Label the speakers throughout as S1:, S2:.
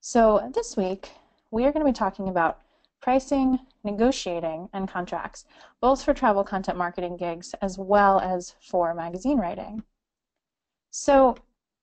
S1: So this week, we are going to be talking about pricing, negotiating, and contracts, both for travel content marketing gigs as well as for magazine writing. So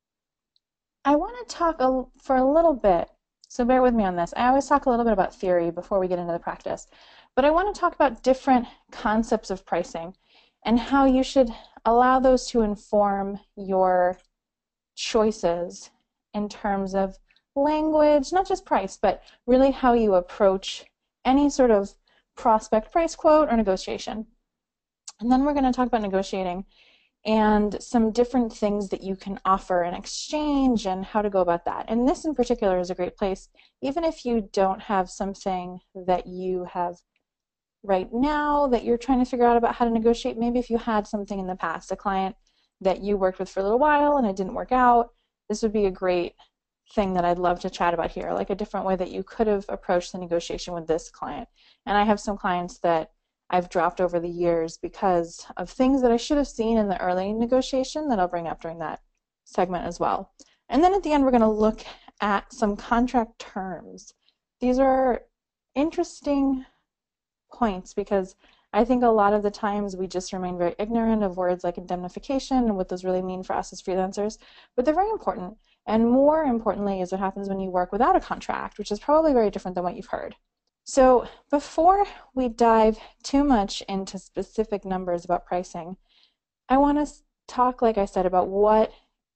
S1: I want to talk for a little bit, so bear with me on this. I always talk a little bit about theory before we get into the practice, but I want to talk about different concepts of pricing and how you should allow those to inform your choices in terms of language, not just price, but really how you approach any sort of prospect price quote or negotiation. And then we're going to talk about negotiating and some different things that you can offer in exchange and how to go about that. And this in particular is a great place, even if you don't have something that you have right now that you're trying to figure out about how to negotiate. Maybe if you had something in the past, a client that you worked with for a little while and it didn't work out, this would be a great thing that I'd love to chat about here, like a different way that you could have approached the negotiation with this client. And I have some clients that I've dropped over the years because of things that I should have seen in the early negotiation that I'll bring up during that segment as well. And then at the end, we're going to look at some contract terms. These are interesting points because I think a lot of the times we just remain very ignorant of words like indemnification and what those really mean for us as freelancers, but they're very important. And more importantly is what happens when you work without a contract, which is probably very different than what you've heard. So before we dive too much into specific numbers about pricing, I want to talk, like I said, about what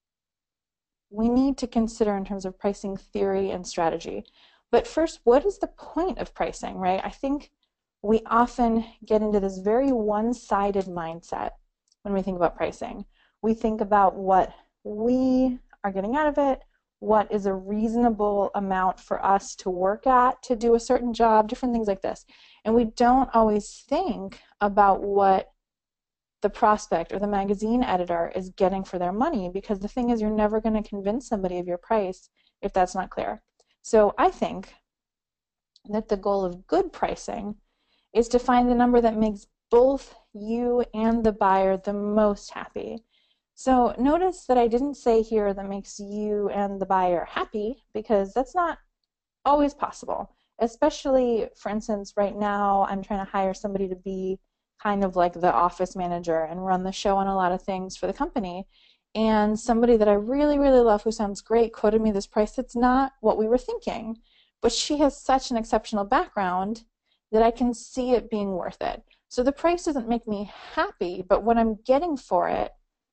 S1: we need to consider in terms of pricing theory and strategy. But first, what is the point of pricing, right? I think we often get into this very one-sided mindset when we think about pricing. We think about what we are getting out of it, what is a reasonable amount for us to work at to do a certain job, different things like this. And we don't always think about what the prospect or the magazine editor is getting for their money, because the thing is, you're never going to convince somebody of your price if that's not clear. So I think that the goal of good pricing is to find the number that makes both you and the buyer the most happy. So notice that I didn't say here that makes you and the buyer happy, because that's not always possible. Especially, for instance, right now I'm trying to hire somebody to be kind of like the office manager and run the show on a lot of things for the company. And somebody that I really, really love, who sounds great, quoted me this price that's not what we were thinking. But she has such an exceptional background that I can see it being worth it. So the price doesn't make me happy, but what I'm getting for it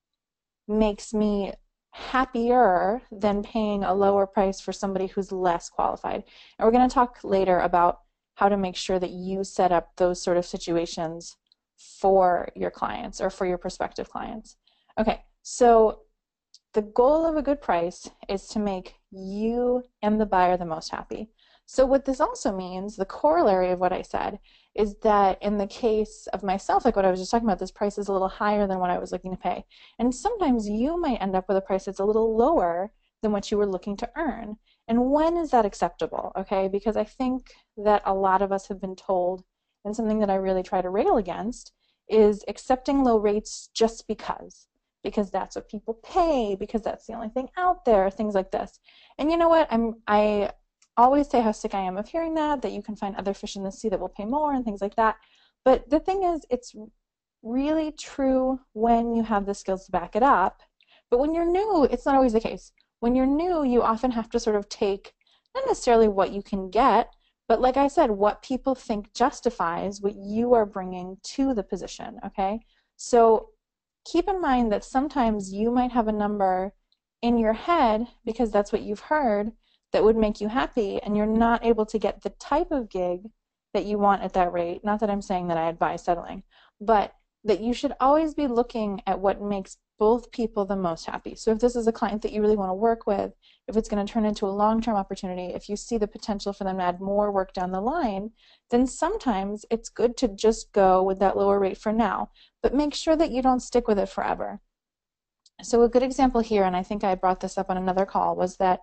S1: makes me happier than paying a lower price for somebody who's less qualified. And we're going to talk later about how to make sure that you set up those sort of situations for your clients or for your prospective clients. Okay, so the goal of a good price is to make you and the buyer the most happy. So what this also means, the corollary of what I said, is that in the case of myself, like what I was just talking about, this price is a little higher than what I was looking to pay. And sometimes you might end up with a price that's a little lower than what you were looking to earn. And when is that acceptable? Okay, because I think that a lot of us have been told, and something that I really try to rail against, is accepting low rates just because that's what people pay, because that's the only thing out there, things like this. And you know what? I always say how sick I am of hearing that you can find other fish in the sea that will pay more and things like that. But the thing is, it's really true when you have the skills to back it up. But when you're new, it's not always the case. When you're new, you often have to sort of take not necessarily what you can get, but like I said, what people think justifies what you are bringing to the position, okay? So keep in mind that sometimes you might have a number in your head because that's what you've heard that would make you happy, and you're not able to get the type of gig that you want at that rate. Not that I'm saying that I advise settling, but that you should always be looking at what makes both people the most happy. So if this is a client that you really want to work with, if it's going to turn into a long-term opportunity, if you see the potential for them to add more work down the line, then sometimes it's good to just go with that lower rate for now, but make sure that you don't stick with it forever. So a good example here, and I think I brought this up on another call, was that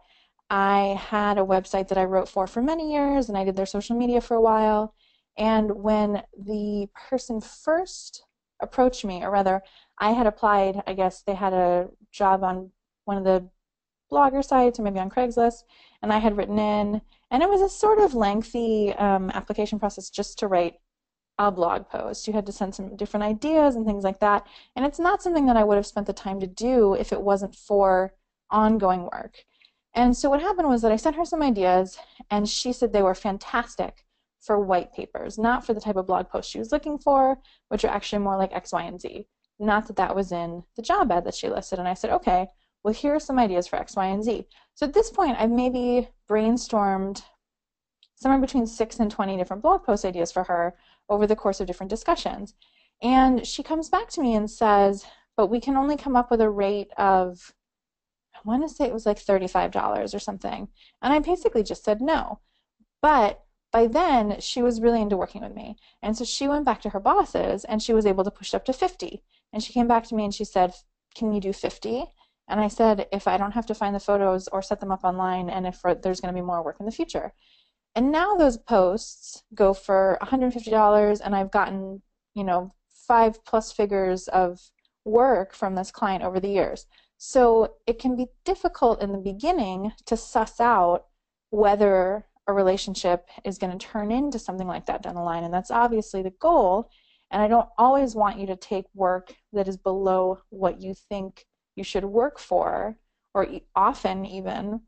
S1: I had a website that I wrote for many years, and I did their social media for a while. And when the person first approached me, or rather, I had applied, I guess they had a job on one of the blogger sites or maybe on Craigslist, and I had written in, and it was a sort of lengthy application process just to write a blog post. You had to send some different ideas and things like that, and it's not something that I would have spent the time to do if it wasn't for ongoing work. And so what happened was that I sent her some ideas, and she said they were fantastic for white papers, not for the type of blog post she was looking for, which are actually more like X, Y, and Z. Not that that was in the job ad that she listed. And I said, okay, well, here are some ideas for X, Y, and Z. So at this point, I've maybe brainstormed somewhere between 6 and 20 different blog post ideas for her over the course of different discussions. And she comes back to me and says, but we can only come up with a rate of, I want to say it was like $35 or something. And I basically just said no. But by then, she was really into working with me. And so she went back to her bosses and she was able to push it up to 50. And she came back to me and she said, can you do 50? And I said, if I don't have to find the photos or set them up online, and if there's going to be more work in the future. And now those posts go for $150, and I've gotten, 5+ figures of work from this client over the years. So it can be difficult in the beginning to suss out whether a relationship is going to turn into something like that down the line, and that's obviously the goal. And I don't always want you to take work that is below what you think you should work for, or often even,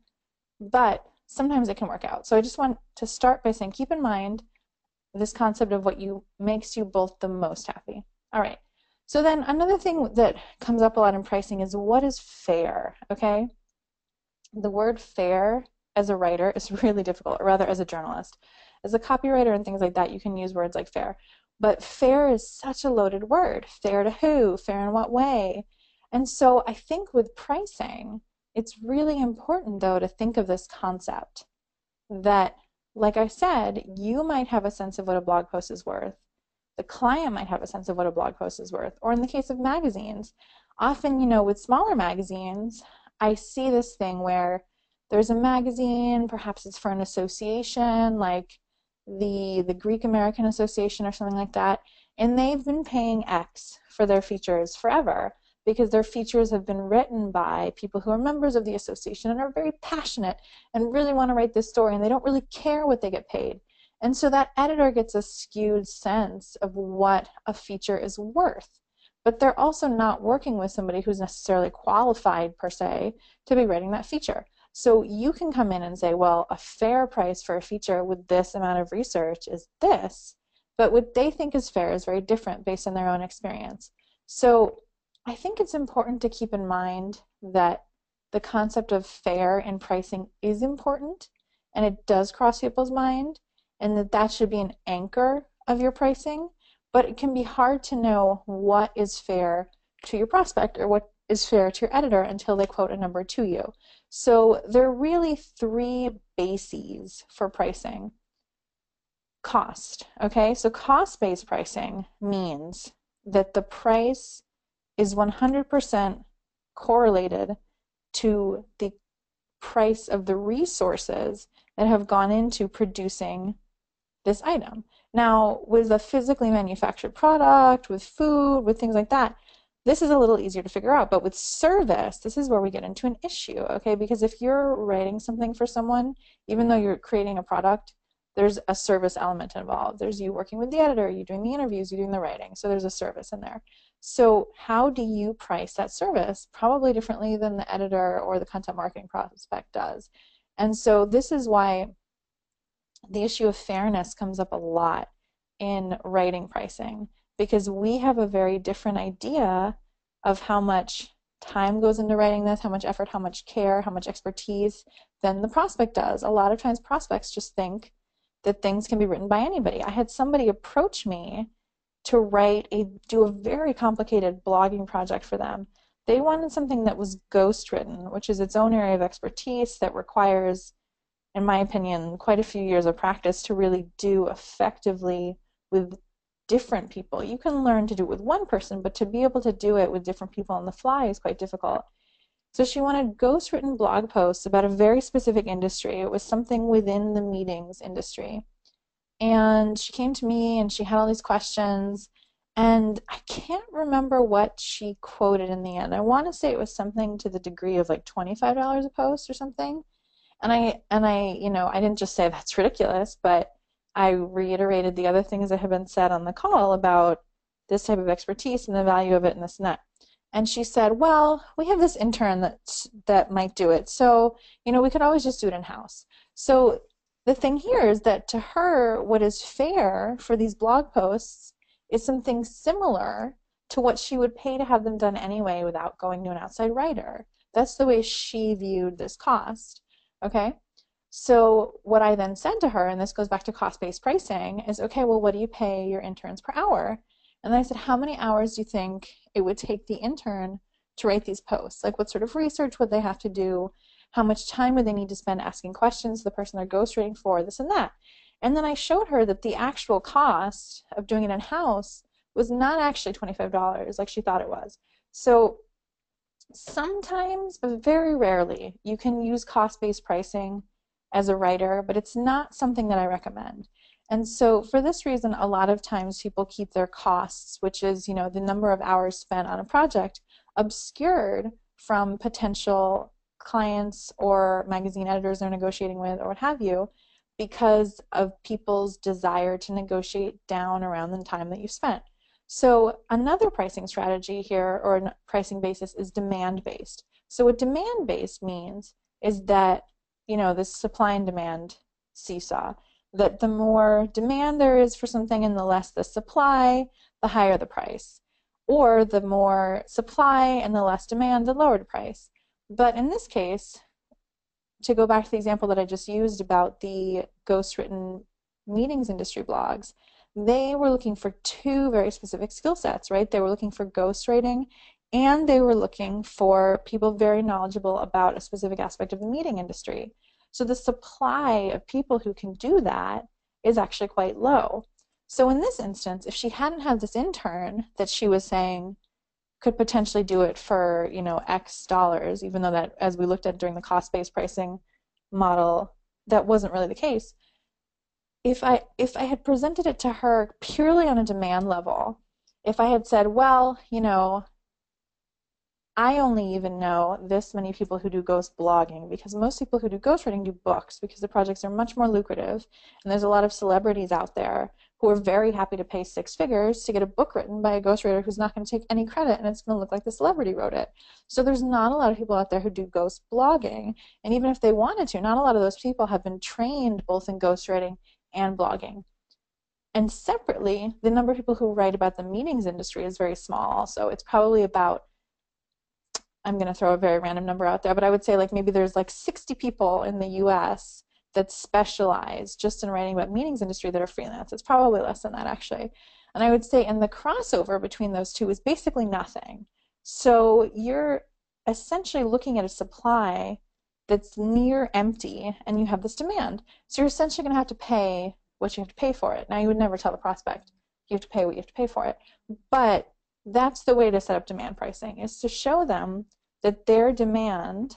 S1: but sometimes it can work out. So I just want to start by saying, keep in mind this concept of what makes you both the most happy. All right. So then another thing that comes up a lot in pricing is, what is fair? Okay. The word fair as a writer is really difficult, or rather as a journalist. As a copywriter and things like that, you can use words like fair. But fair is such a loaded word. Fair to who? Fair in what way? And so I think with pricing, it's really important, though, to think of this concept that, like I said, you might have a sense of what a blog post is worth. The client might have a sense of what a blog post is worth. Or in the case of magazines, often, with smaller magazines, I see this thing where there's a magazine, perhaps it's for an association like the Greek American Association or something like that, and they've been paying X for their features forever because their features have been written by people who are members of the association and are very passionate and really want to write this story, and they don't really care what they get paid. And so that editor gets a skewed sense of what a feature is worth. But they're also not working with somebody who's necessarily qualified, per se, to be writing that feature. So you can come in and say, well, a fair price for a feature with this amount of research is this, but what they think is fair is very different based on their own experience. So I think it's important to keep in mind that the concept of fair in pricing is important, and it does cross people's mind, and that should be an anchor of your pricing, but it can be hard to know what is fair to your prospect or what is fair to your editor until they quote a number to you. So there are really 3 bases for pricing. Cost, okay? So cost-based pricing means that the price is 100% correlated to the price of the resources that have gone into producing this item. Now, with a physically manufactured product, with food, with things like that, this is a little easier to figure out. But with service, this is where we get into an issue, okay? Because if you're writing something for someone, even though you're creating a product, there's a service element involved. There's you working with the editor, you doing the interviews, you doing the writing. So there's a service in there. So how do you price that service? Probably differently than the editor or the content marketing prospect does. And so this is why the issue of fairness comes up a lot in writing pricing, because we have a very different idea of how much time goes into writing this, how much effort, how much care, how much expertise than the prospect does. A lot of times prospects just think that things can be written by anybody. I had somebody approach me to do a very complicated blogging project for them. They wanted something that was ghost written, which is its own area of expertise that requires, in my opinion, quite a few years of practice to really do effectively with different people. You can learn to do it with one person, but to be able to do it with different people on the fly is quite difficult. So she wanted ghost-written blog posts about a very specific industry. It was something within the meetings industry. And she came to me and she had all these questions, And I can't remember what she quoted in the end. I want to say it was something to the degree of like $25 a post or something. I didn't just say that's ridiculous, but I reiterated the other things that have been said on the call about this type of expertise and the value of it and this and that. And she said, well, we have this intern that might do it. So, we could always just do it in-house. So the thing here is that to her, what is fair for these blog posts is something similar to what she would pay to have them done anyway without going to an outside writer. That's the way she viewed this cost. Okay? So what I then said to her, and this goes back to cost-based pricing, is, okay, well, what do you pay your interns per hour? And then I said, how many hours do you think it would take the intern to write these posts? Like, what sort of research would they have to do? How much time would they need to spend asking questions to the person they're ghostwriting for, this and that? And then I showed her that the actual cost of doing it in-house was not actually $25 like she thought it was. So sometimes, but very rarely, you can use cost-based pricing as a writer, but it's not something that I recommend. And so for this reason, a lot of times people keep their costs, which is, the number of hours spent on a project, obscured from potential clients or magazine editors they're negotiating with or what have you, because of people's desire to negotiate down around the time that you've spent. So another pricing strategy here, or pricing basis, is demand-based. So what demand-based means is that, this supply and demand seesaw, that the more demand there is for something and the less the supply, the higher the price. Or the more supply and the less demand, the lower the price. But in this case, to go back to the example that I just used about the ghostwritten meetings industry blogs, they were looking for two very specific skill sets, right? They were looking for ghostwriting, and they were looking for people very knowledgeable about a specific aspect of the meeting industry. So the supply of people who can do that is actually quite low. So in this instance, if she hadn't had this intern that she was saying could potentially do it for, X dollars, even though that, as we looked at during the cost-based pricing model, that wasn't really the case. If I had presented it to her purely on a demand level, if I had said, well, I only even know this many people who do ghost blogging, because most people who do ghostwriting do books, because the projects are much more lucrative, and there's a lot of celebrities out there who are very happy to pay 6 figures to get a book written by a ghostwriter who's not going to take any credit, and it's going to look like the celebrity wrote it. So there's not a lot of people out there who do ghost blogging, and even if they wanted to, not a lot of those people have been trained both in ghostwriting and blogging. And separately, the number of people who write about the meetings industry is very small also. It's probably about, I'm going to throw a very random number out there, but I would say like maybe there's like 60 people in the US that specialize just in writing about meetings industry that are freelance. It's probably less than that, actually. And I would say, and the crossover between those two is basically nothing. So you're essentially looking at a supply that's near empty, and you have this demand. So you're essentially going to have to pay what you have to pay for it. Now, you would never tell the prospect you have to pay what you have to pay for it, but that's the way to set up demand pricing, is to show them that their demand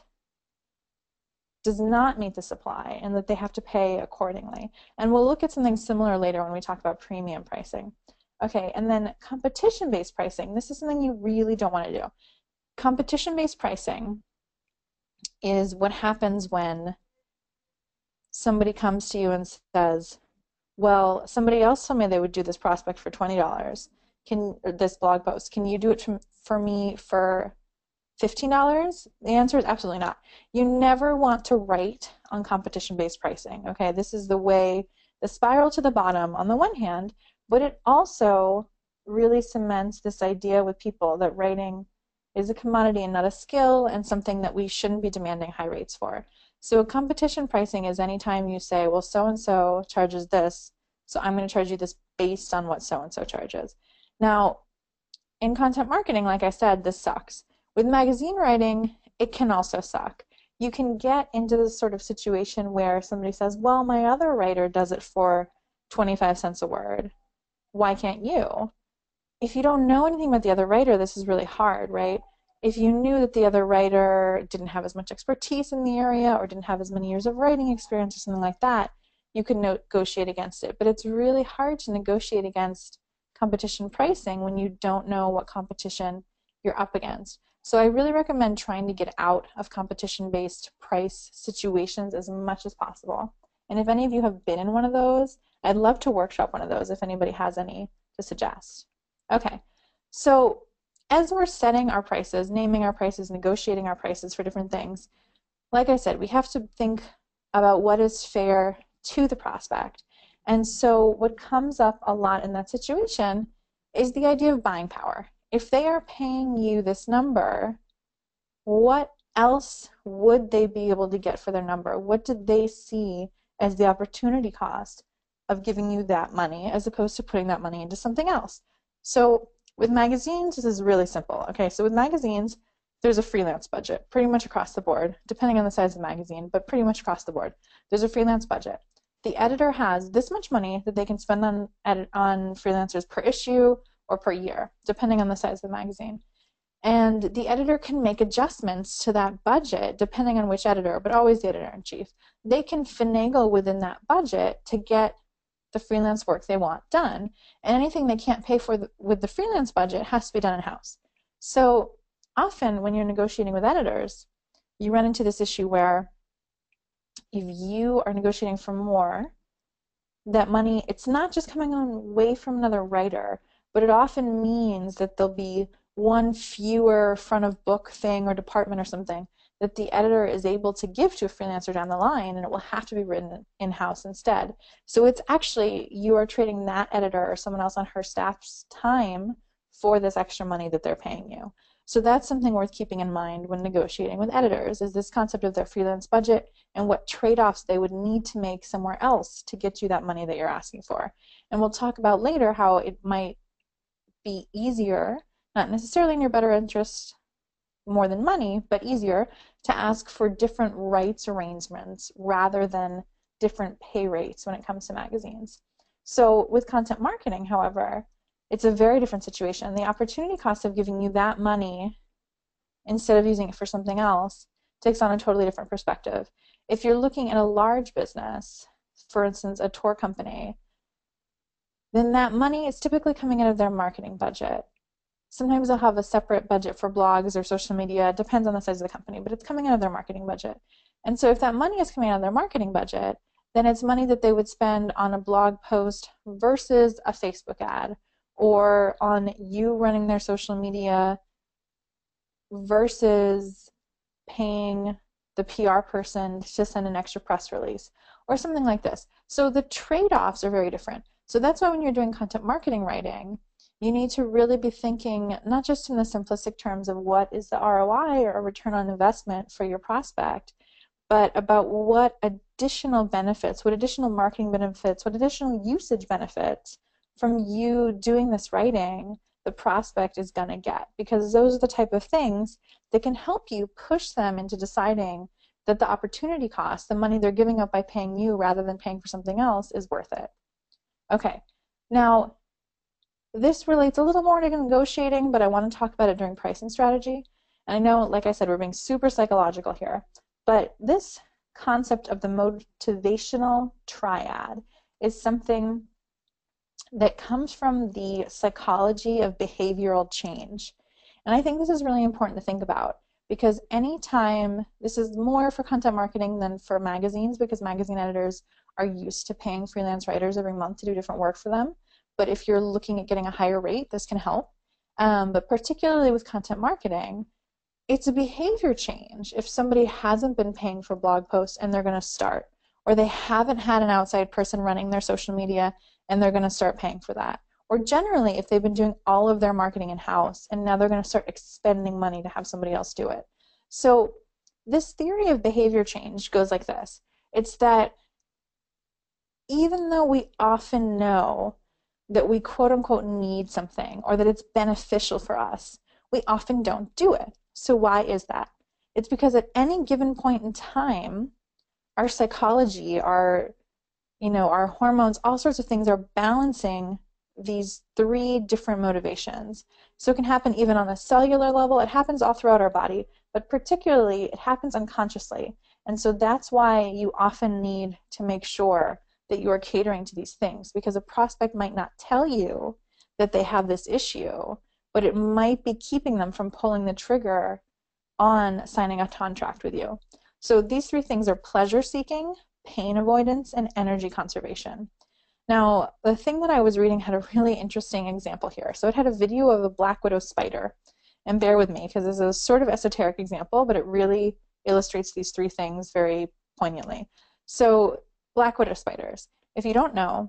S1: does not meet the supply and that they have to pay accordingly. And we'll look at something similar later when we talk about premium pricing. Okay, and then competition-based pricing. This is something you really don't want to do. Competition-based pricing is what happens when somebody comes to you and says, well, somebody else told me they would do this prospect for $20. This blog post, can you do it for me for $15? The answer is absolutely not. You never want to write on competition-based pricing, okay? This is the spiral to the bottom on the one hand, but it also really cements this idea with people that writing is a commodity and not a skill, and something that we shouldn't be demanding high rates for. So competition pricing is anytime you say, well, so-and-so charges this, so I'm going to charge you this based on what so-and-so charges. Now, in content marketing, like I said, this sucks. With magazine writing, it can also suck. You can get into this sort of situation where somebody says, well, my other writer does it for 25 cents a word. Why can't you? If you don't know anything about the other writer, this is really hard, right? If you knew that the other writer didn't have as much expertise in the area or didn't have as many years of writing experience or something like that, you could negotiate against it. But it's really hard to negotiate against competition pricing when you don't know what competition you're up against. So I really recommend trying to get out of competition-based price situations as much as possible. And if any of you have been in one of those, I'd love to workshop one of those if anybody has any to suggest. Okay, so as we're setting our prices, naming our prices, negotiating our prices for different things, like I said, we have to think about what is fair to the prospect. And so what comes up a lot in that situation is the idea of buying power. If they are paying you this number, what else would they be able to get for their number? What did they see as the opportunity cost of giving you that money as opposed to putting that money into something else? So with magazines, this is really simple. Okay, so with magazines, there's a freelance budget pretty much across the board, depending on the size of the magazine, but pretty much across the board. There's a freelance budget. The editor has this much money that they can spend on freelancers per issue or per year, depending on the size of the magazine. And the editor can make adjustments to that budget depending on which editor, but always the editor-in-chief. They can finagle within that budget to get the freelance work they want done. And anything they can't pay for with the freelance budget has to be done in-house. So often when you're negotiating with editors, you run into this issue where if you are negotiating for more, that money, it's not just coming away from another writer, but it often means that there'll be one fewer front of book thing or department or something that the editor is able to give to a freelancer down the line, and it will have to be written in-house instead. So it's actually, you are trading that editor or someone else on her staff's time for this extra money that they're paying you. So that's something worth keeping in mind when negotiating with editors, is this concept of their freelance budget and what trade-offs they would need to make somewhere else to get you that money that you're asking for. And we'll talk about later how it might be easier, not necessarily in your better interest more than money, but easier to ask for different rights arrangements rather than different pay rates when it comes to magazines. So with content marketing, however, it's a very different situation. The opportunity cost of giving you that money instead of using it for something else takes on a totally different perspective. If you're looking at a large business, for instance, a tour company, then that money is typically coming out of their marketing budget. Sometimes they'll have a separate budget for blogs or social media. It depends on the size of the company, but it's coming out of their marketing budget. And so if that money is coming out of their marketing budget, then it's money that they would spend on a blog post versus a Facebook ad, or on you running their social media versus paying the PR person to send an extra press release, or something like this. So the trade-offs are very different. So that's why when you're doing content marketing writing, you need to really be thinking not just in the simplistic terms of what is the ROI or return on investment for your prospect, but about what additional benefits, what additional marketing benefits, what additional usage benefits from you doing this writing the prospect is going to get. Because those are the type of things that can help you push them into deciding that the opportunity cost, the money they're giving up by paying you rather than paying for something else, is worth it. Okay, now this relates a little more to negotiating, but I want to talk about it during pricing strategy. And I know, like I said, we're being super psychological here, but this concept of the motivational triad is something that comes from the psychology of behavioral change. And I think this is really important to think about, because anytime, this is more for content marketing than for magazines, because magazine editors are used to paying freelance writers every month to do different work for them. But if you're looking at getting a higher rate, this can help. But particularly with content marketing, it's a behavior change. If somebody hasn't been paying for blog posts and they're going to start, or they haven't had an outside person running their social media and they're going to start paying for that, or generally if they've been doing all of their marketing in-house and now they're going to start expending money to have somebody else do it. So this theory of behavior change goes like this. It's that even though we often know that we quote-unquote need something or that it's beneficial for us, we often don't do it. So why is that? It's because at any given point in time, our psychology, our hormones, all sorts of things are balancing these three different motivations. So it can happen even on a cellular level. It happens all throughout our body, but particularly it happens unconsciously. And so that's why you often need to make sure that you are catering to these things, because a prospect might not tell you that they have this issue, but it might be keeping them from pulling the trigger on signing a contract with you. So these three things are pleasure seeking, pain avoidance, and energy conservation. Now, the thing that I was reading had a really interesting example here. So it had a video of a black widow spider. And bear with me, because this is a sort of esoteric example, but it really illustrates these three things very poignantly. So black widow spiders. If you don't know,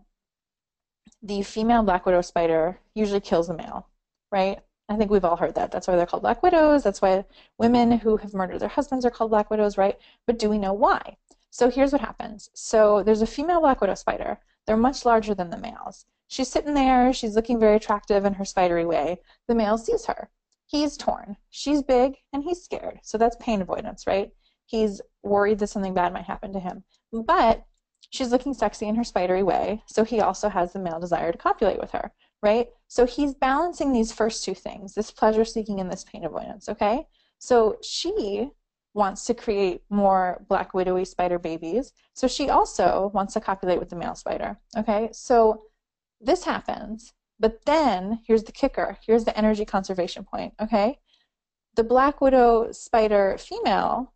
S1: the female black widow spider usually kills the male, right? I think we've all heard that. That's why they're called black widows. That's why women who have murdered their husbands are called black widows, right? But do we know why? So here's what happens. So there's a female black widow spider. They're much larger than the males. She's sitting there. She's looking very attractive in her spidery way. The male sees her. He's torn. She's big, and he's scared. So that's pain avoidance, right? He's worried that something bad might happen to him. But she's looking sexy in her spidery way, so he also has the male desire to copulate with her, right? So he's balancing these first two things, this pleasure seeking and this pain avoidance, okay? So she wants to create more black widowy spider babies, so she also wants to copulate with the male spider, okay? So this happens, but then here's the kicker, here's the energy conservation point, okay? The black widow spider female,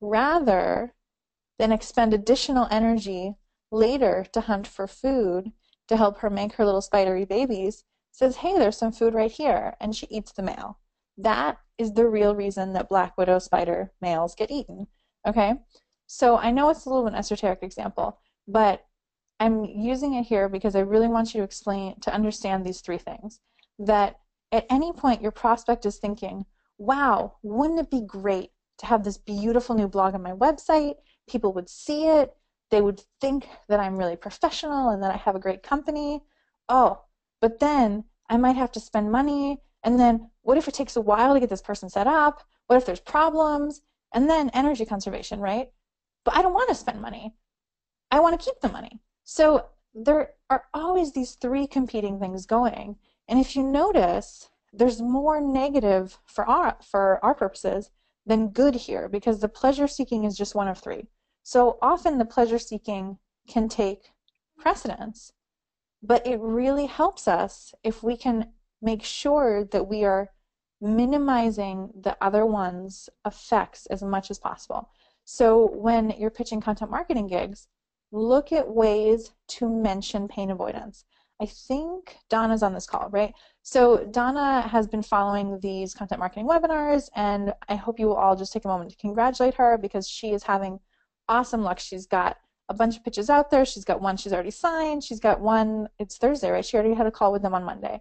S1: rather than expend additional energy later to hunt for food to help her make her little spidery babies, says, hey, there's some food right here, and she eats the male. That is the real reason that black widow spider males get eaten, okay? So I know it's a little bit of an esoteric example, but I'm using it here because I really want you to understand these three things. That at any point your prospect is thinking, wow, wouldn't it be great to have this beautiful new blog on my website? People would see it. They would think that I'm really professional and that I have a great company. Oh, but then I might have to spend money. And then what if it takes a while to get this person set up? What if there's problems? And then energy conservation, right? But I don't want to spend money. I want to keep the money. So there are always these three competing things going. And if you notice, there's more negative for our purposes than good here, because the pleasure seeking is just one of three. So often the pleasure seeking can take precedence, but it really helps us if we can make sure that we are minimizing the other one's effects as much as possible. So when you're pitching content marketing gigs, look at ways to mention pain avoidance. I think Donna's on this call, right? So Donna has been following these content marketing webinars, and I hope you will all just take a moment to congratulate her, because she is having awesome luck. She's got a bunch of pitches out there. She's got one she's already signed. She's got one, it's Thursday, right? She already had a call with them on Monday.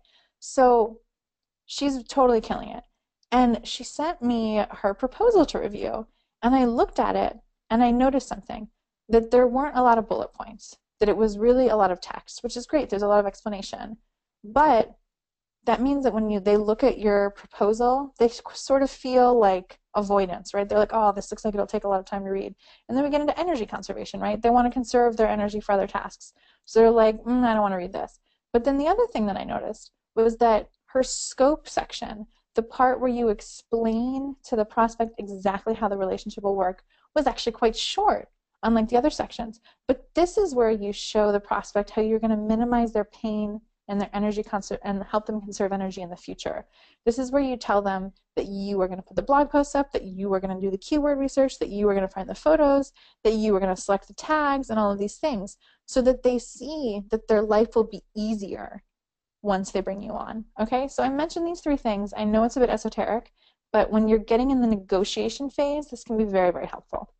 S1: So she's totally killing it. And she sent me her proposal to review, and I looked at it and I noticed something, that there weren't a lot of bullet points, that it was really a lot of text, which is great. There's a lot of explanation. But that means that when they look at your proposal, they sort of feel like avoidance, right? They're like, oh, this looks like it'll take a lot of time to read. And then we get into energy conservation, right? They want to conserve their energy for other tasks. So they're like, I don't want to read this. But then the other thing that I noticed was that her scope section, the part where you explain to the prospect exactly how the relationship will work, was actually quite short, unlike the other sections. But this is where you show the prospect how you're going to minimize their pain and their energy and help them conserve energy in the future. This is where you tell them that you are going to put the blog posts up, that you are going to do the keyword research, that you are going to find the photos, that you are going to select the tags and all of these things, so that they see that their life will be easier once they bring you on. Okay, so I mentioned these three things. I know it's a bit esoteric, but when you're getting in the negotiation phase, this can be very, very helpful.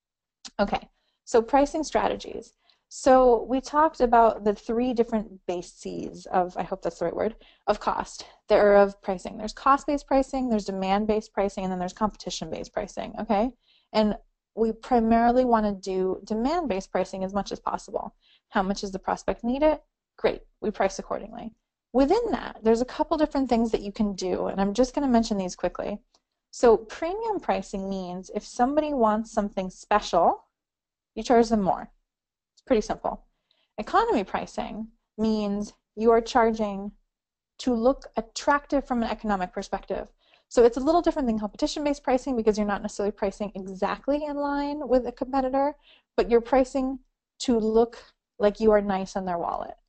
S1: Okay, so pricing strategies. So we talked about the three different bases of, I hope that's the right word, of cost. There are of pricing. There's cost-based pricing, there's demand-based pricing, and then there's competition-based pricing, okay? And we primarily want to do demand-based pricing as much as possible. How much does the prospect need it? Great, we price accordingly. Within that, there's a couple different things that you can do, and I'm just going to mention these quickly. So premium pricing means if somebody wants something special, you charge them more. Pretty simple. Economy pricing means you are charging to look attractive from an economic perspective. So it's a little different than competition-based pricing, because you're not necessarily pricing exactly in line with a competitor, but you're pricing to look like you are nice in their wallet.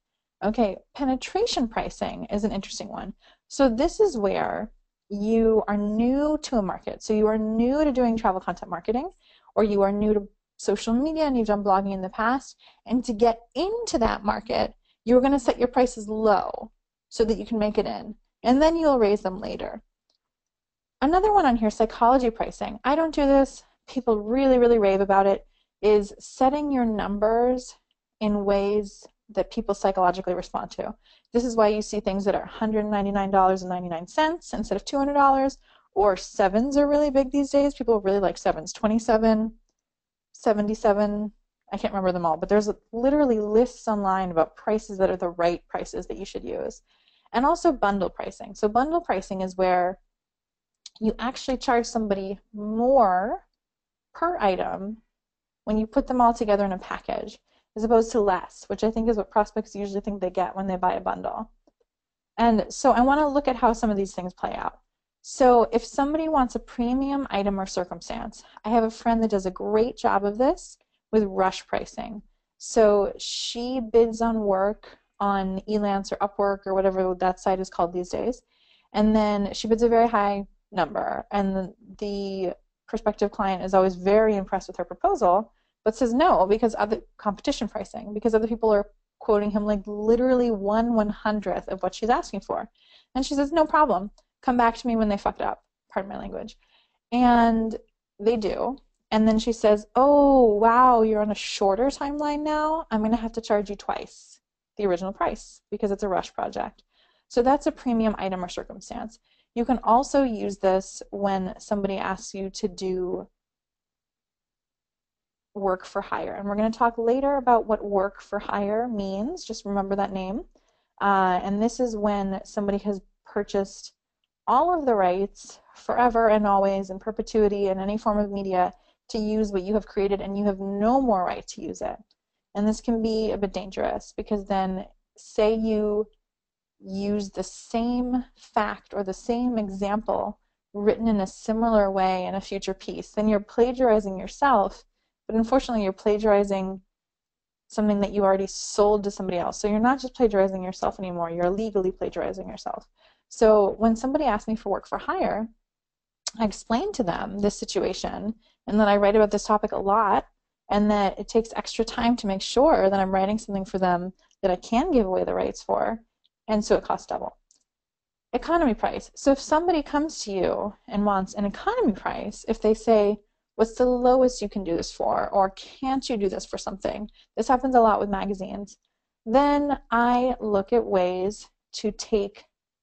S1: Okay, penetration pricing is an interesting one. So this is where you are new to a market. So you are new to doing travel content marketing, or you are new to social media and you've done blogging in the past. And to get into that market, you're going to set your prices low so that you can make it in. And then you'll raise them later. Another one on here, psychology pricing. I don't do this. People really, really rave about it, is setting your numbers in ways that people psychologically respond to. This is why you see things that are $199.99 instead of $200, or sevens are really big these days. People really like sevens, 27, 77. I can't remember them all, but there's literally lists online about prices that are the right prices that you should use. And also bundle pricing. So bundle pricing is where you actually charge somebody more per item when you put them all together in a package, as opposed to less, which I think is what prospects usually think they get when they buy a bundle. And so I want to look at how some of these things play out. So if somebody wants a premium item or circumstance, I have a friend that does a great job of this with rush pricing. So she bids on work on Elance or Upwork or whatever that site is called these days, and then she bids a very high number, and the prospective client is always very impressed with her proposal, but says no because other competition pricing, because other people are quoting him like literally 1/100th of what she's asking for. And she says, no problem, come back to me when they fucked up, pardon my language. And they do. And then she says, oh, wow, you're on a shorter timeline now. I'm going to have to charge you twice the original price because it's a rush project. So that's a premium item or circumstance. You can also use this when somebody asks you to do work for hire. And we're going to talk later about what work for hire means. Just remember that name. And this is when somebody has purchased all of the rights forever and always in perpetuity in any form of media to use what you have created, and you have no more right to use it. And this can be a bit dangerous because then say you use the same fact or the same example written in a similar way in a future piece, then you're plagiarizing yourself, but unfortunately you're plagiarizing something that you already sold to somebody else. So you're not just plagiarizing yourself anymore, you're legally plagiarizing yourself. So when somebody asks me for work for hire, I explain to them this situation, and that I write about this topic a lot, and that it takes extra time to make sure that I'm writing something for them that I can give away the rights for, and so it costs double. Economy price. So if somebody comes to you and wants an economy price, if they say, what's the lowest you can do this for, or can't you do this for something? This happens a lot with magazines. Then I look at ways to take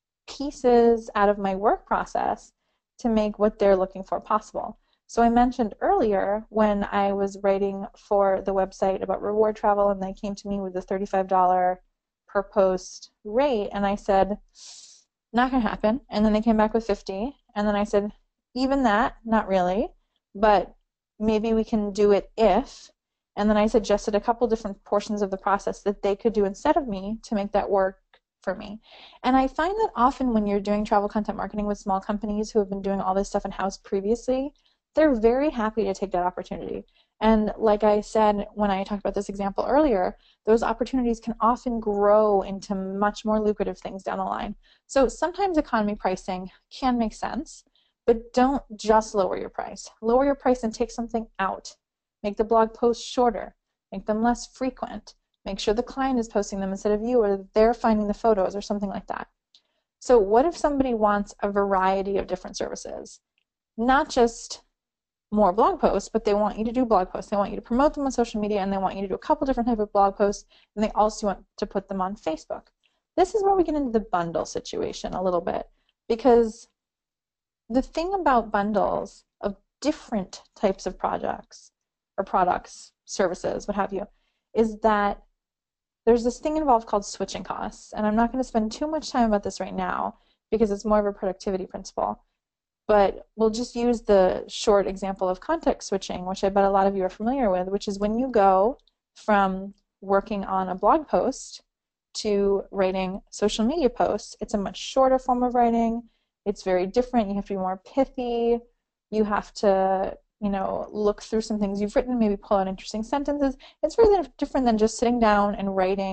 S1: pieces out of my work process to make what they're looking for possible. So I mentioned earlier when I was writing for the website about reward travel, and they came to me with a $35 per post rate, and I said, not going to happen. And then they came back with 50, and then I said, even that, not really, but maybe we can do it if, and then I suggested a couple different portions of the process that they could do instead of me to make that work for me. And I find that often when you're doing travel content marketing with small companies who have been doing all this stuff in-house previously, they're very happy to take that opportunity. And like I said when I talked about this example earlier, those opportunities can often grow into much more lucrative things down the line. So sometimes economy pricing can make sense, but don't just lower your price. Lower your price and take something out. Make the blog posts shorter. Make them less frequent. Make sure the client is posting them instead of you, or they're finding the photos or something like that. So what if somebody wants a variety of different services? Not just more blog posts, but they want you to do blog posts. They want you to promote them on social media, and they want you to do a couple different types of blog posts, and they also want to put them on Facebook. This is where we get into the bundle situation a little bit, because the thing about bundles of different types of projects or products, services, what have you, is that there's this thing involved called switching costs, and I'm not going to spend too much time about this right now because it's more of a productivity principle, but we'll just use the short example of context switching, which I bet a lot of you are familiar with, which is when you go from working on a blog post to writing social media posts. It's a much shorter form of writing. It's very different. You have to be more pithy. You have to look through some things you've written, maybe pull out interesting sentences. It's really different than just sitting down and writing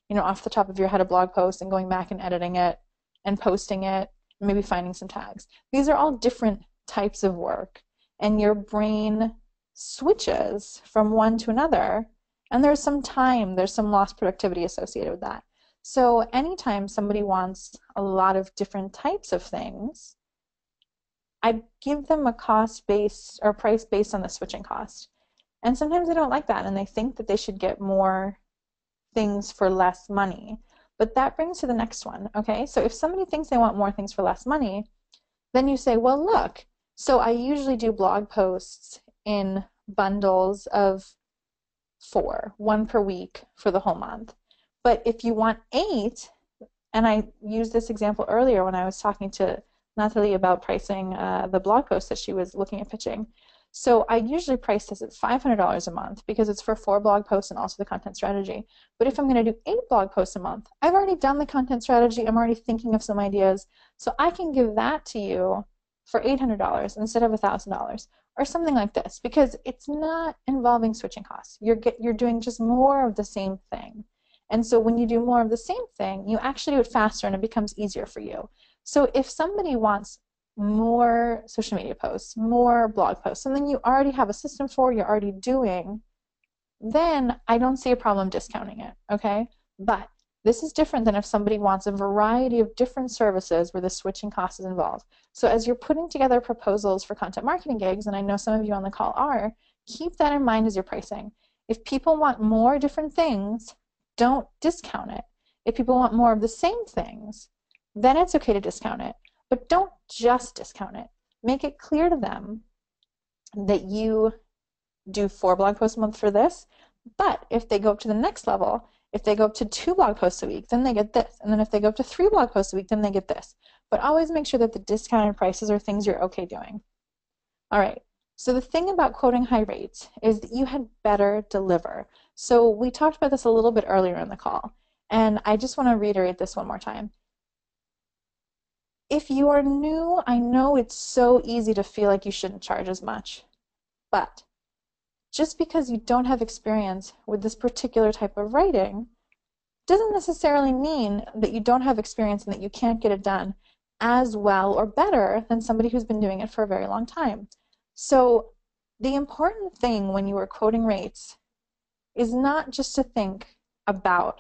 S1: off the top of your head a blog post and going back and editing it and posting it, and maybe finding some tags. These are all different types of work, and your brain switches from one to another, and there's some lost productivity associated with that. So anytime somebody wants a lot of different types of things, I give them a cost base or price based on the switching cost. And sometimes they don't like that, and they think that they should get more things for less money. But that brings to the next one, okay? So if somebody thinks they want more things for less money, then you say, well, look, so I usually do blog posts in bundles of 4, 1 per week for the whole month. But if you want 8, and I used this example earlier when I was talking to Natalie about pricing the blog post that she was looking at pitching. So I usually price this at $500 a month because it's for 4 blog posts and also the content strategy. But if I'm going to do 8 blog posts a month, I've already done the content strategy. I'm already thinking of some ideas. So I can give that to you for $800 instead of $1,000 or something like this, because it's not involving switching costs. You're doing just more of the same thing. And so when you do more of the same thing, you actually do it faster and it becomes easier for you. So if somebody wants more social media posts, more blog posts, something you already have a system for, you're already doing, then I don't see a problem discounting it, okay? But this is different than if somebody wants a variety of different services where the switching cost is involved. So as you're putting together proposals for content marketing gigs, and I know some of you on the call are, keep that in mind as you're pricing. If people want more different things, don't discount it. If people want more of the same things, then it's okay to discount it. But don't just discount it. Make it clear to them that you do 4 blog posts a month for this, but if they go up to the next level, if they go up to 2 blog posts a week, then they get this. And then if they go up to 3 blog posts a week, then they get this. But always make sure that the discounted prices are things you're okay doing. All right, so the thing about quoting high rates is that you had better deliver. So we talked about this a little bit earlier in the call, and I just want to reiterate this one more time. If you are new, I know it's so easy to feel like you shouldn't charge as much, but just because you don't have experience with this particular type of writing doesn't necessarily mean that you don't have experience and that you can't get it done as well or better than somebody who's been doing it for a very long time. So the important thing when you are quoting rates is not just to think about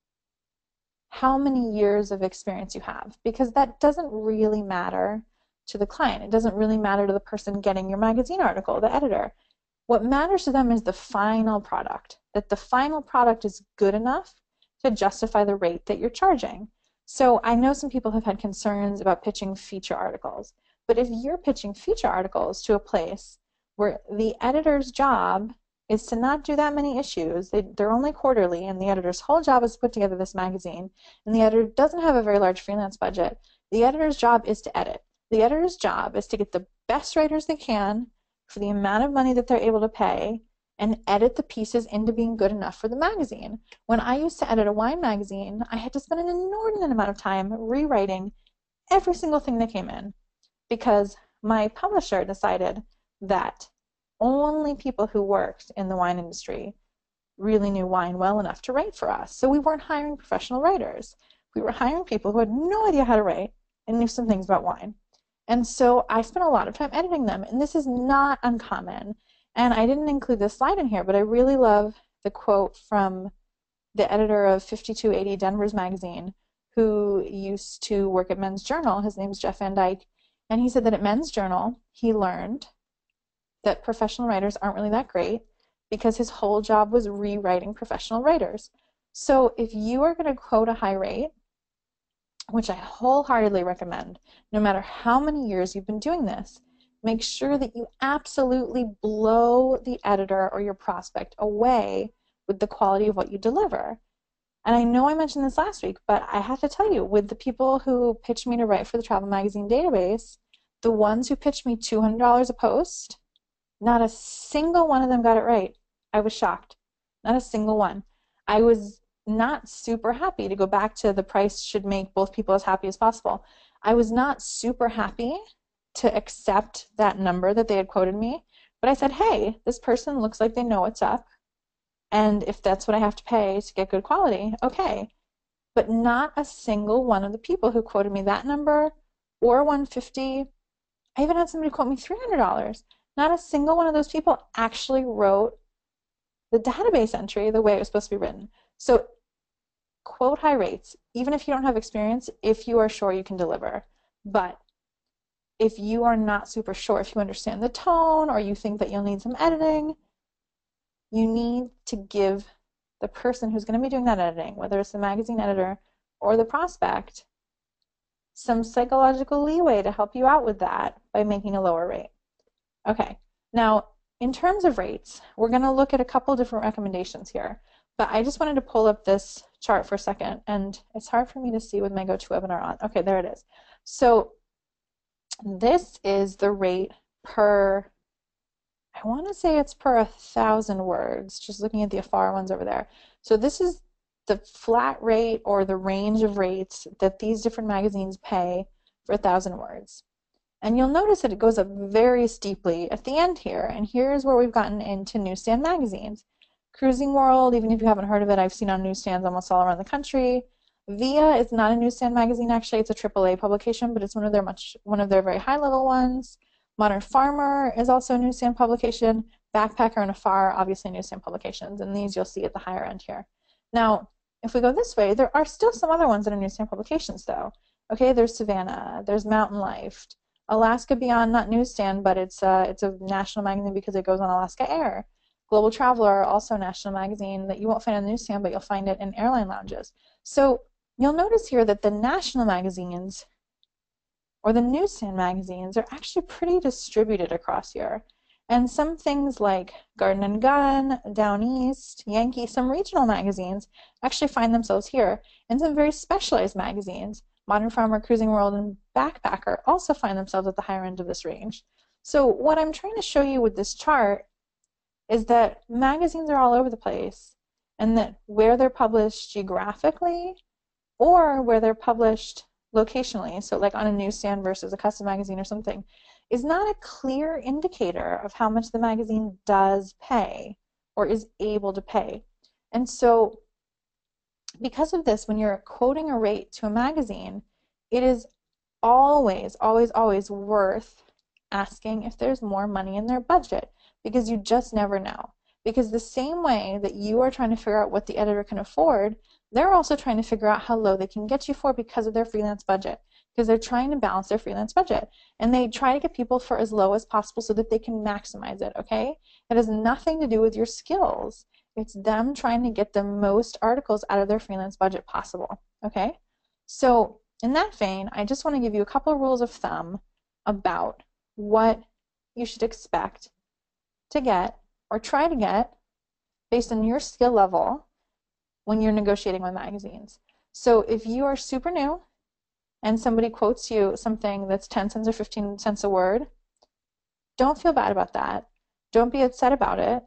S1: how many years of experience you have, because that doesn't really matter to the client. It doesn't really matter to the person getting your magazine article, the editor. What matters to them is the final product, that the final product is good enough to justify the rate that you're charging. So I know some people have had concerns about pitching feature articles, but if you're pitching feature articles to a place where the editor's job is to not do that many issues, they're only quarterly, and the editor's whole job is to put together this magazine, and the editor doesn't have a very large freelance budget, the editor's job is to edit. The editor's job is to get the best writers they can for the amount of money that they're able to pay and edit the pieces into being good enough for the magazine. When I used to edit a wine magazine, I had to spend an inordinate amount of time rewriting every single thing that came in because my publisher decided that only people who worked in the wine industry really knew wine well enough to write for us. So we weren't hiring professional writers. We were hiring people who had no idea how to write and knew some things about wine. And so I spent a lot of time editing them, and this is not uncommon. And I didn't include this slide in here, but I really love the quote from the editor of 5280 Denver's magazine, who used to work at Men's Journal. His name's Jeff Van Dyke. And he said that at Men's Journal, he learned that professional writers aren't really that great because his whole job was rewriting professional writers. So if you are going to quote a high rate, which I wholeheartedly recommend, no matter how many years you've been doing this, make sure that you absolutely blow the editor or your prospect away with the quality of what you deliver. And I know I mentioned this last week, but I have to tell you, with the people who pitched me to write for the Travel Magazine database, the ones who pitched me $200 a post, not a single one of them got it right. I was shocked. Not a single one. I was not super happy to go back to the price should make both people as happy as possible. I was not super happy to accept that number that they had quoted me, but I said, hey, this person looks like they know what's up, and if that's what I have to pay to get good quality, okay. but not a single one of the people who quoted me that number or 150, I even had somebody quote me $300. Not a single one of those people actually wrote the database entry the way it was supposed to be written. So quote high rates, even if you don't have experience, if you are sure you can deliver. But if you are not super sure, if you understand the tone or you think that you'll need some editing, you need to give the person who's going to be doing that editing, whether it's the magazine editor or the prospect, some psychological leeway to help you out with that by making a lower rate. Okay, now in terms of rates, we're going to look at a couple different recommendations here, but I just wanted to pull up this chart for a second, and it's hard for me to see with my GoToWebinar on. Okay, there it is. So this is the rate per, I want to say it's per 1,000 words, just looking at the Afar ones over there. So this is the flat rate or the range of rates that these different magazines pay for 1,000 words. And you'll notice that it goes up very steeply at the end here. And here's where we've gotten into newsstand magazines. Cruising World, even if you haven't heard of it, I've seen on newsstands almost all around the country. Via is not a newsstand magazine, actually. It's a AAA publication, but it's one of their very high-level ones. Modern Farmer is also a newsstand publication. Backpacker and Afar, obviously newsstand publications, and these you'll see at the higher end here. Now, if we go this way, there are still some other ones that are newsstand publications, though. Okay, there's Savannah, there's Mountain Life, Alaska Beyond, not newsstand, but it's a national magazine because it goes on Alaska Air. Global Traveler, also a national magazine that you won't find on the newsstand, but you'll find it in airline lounges. So you'll notice here that the national magazines or the newsstand magazines are actually pretty distributed across here. And some things like Garden and Gun, Down East, Yankee, some regional magazines actually find themselves here. And some very specialized magazines, Modern Farmer, Cruising World, and Backpacker, also find themselves at the higher end of this range. So what I'm trying to show you with this chart is that magazines are all over the place, and that where they're published geographically or where they're published locationally, so like on a newsstand versus a custom magazine or something, is not a clear indicator of how much the magazine does pay or is able to pay. And so because of this, when you're quoting a rate to a magazine, it is always, always, always worth asking if there's more money in their budget, because you just never know. Because the same way that you are trying to figure out what the editor can afford, they're also trying to figure out how low they can get you for because of their freelance budget, because they're trying to balance their freelance budget. And they try to get people for as low as possible so that they can maximize it, okay? It has nothing to do with your skills. It's them trying to get the most articles out of their freelance budget possible, okay? So in that vein, I just want to give you a couple of rules of thumb about what you should expect to get or try to get based on your skill level when you're negotiating with magazines. So if you are super new and somebody quotes you something that's 10 cents or 15 cents a word, don't feel bad about that. Don't be upset about it.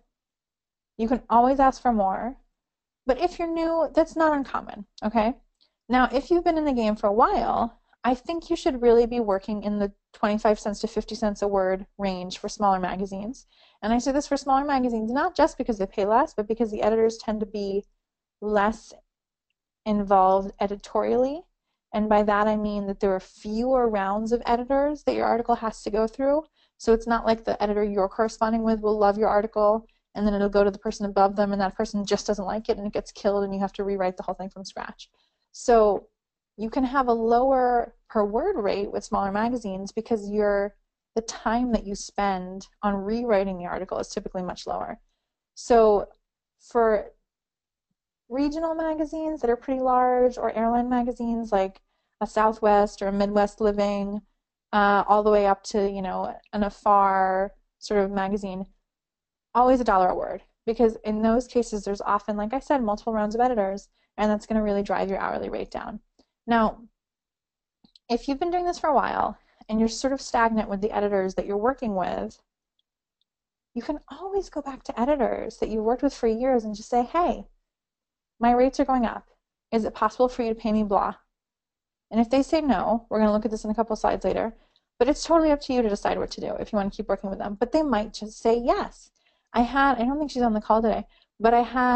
S1: You can always ask for more. But if you're new, that's not uncommon, okay? Now, if you've been in the game for a while, I think you should really be working in the 25 cents to 50 cents a word range for smaller magazines. And I say this for smaller magazines not just because they pay less, but because the editors tend to be less involved editorially. And by that I mean that there are fewer rounds of editors that your article has to go through. So it's not like the editor you're corresponding with will love your article and then it'll go to the person above them and that person just doesn't like it and it gets killed and you have to rewrite the whole thing from scratch. So you can have a lower per word rate with smaller magazines because the time that you spend on rewriting the article is typically much lower. So for regional magazines that are pretty large, or airline magazines like a Southwest or a Midwest Living, all the way up to, you know, an Afar sort of magazine, always $1 a word, because in those cases there's often, like I said, multiple rounds of editors, and that's going to really drive your hourly rate down. Now, if you've been doing this for a while and you're sort of stagnant with the editors that you're working with, you can always go back to editors that you worked with for years and just say, hey, my rates are going up. Is it possible for you to pay me blah? And if they say no, we're going to look at this in a couple slides later, but it's totally up to you to decide what to do if you want to keep working with them. But they might just say yes. I don't think she's on the call today, But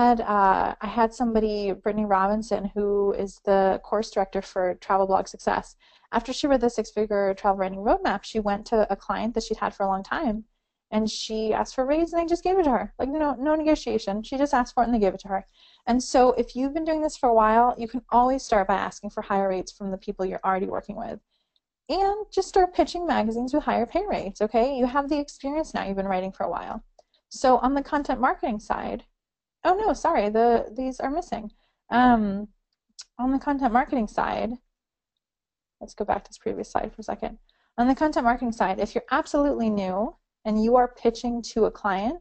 S1: I had somebody, Brittany Robinson, who is the course director for Travel Blog Success. After she read the Six-Figure Travel Writing Roadmap, she went to a client that she'd had for a long time, and she asked for a raise, and they just gave it to her. Like, no negotiation. She just asked for it, and they gave it to her. And so if you've been doing this for a while, you can always start by asking for higher rates from the people you're already working with. And just start pitching magazines with higher pay rates, okay? You have the experience now. You've been writing for a while. So on the content marketing side, oh no, sorry, these are missing. On the content marketing side, let's go back to this previous slide for a second. On the content marketing side, if you're absolutely new and you are pitching to a client,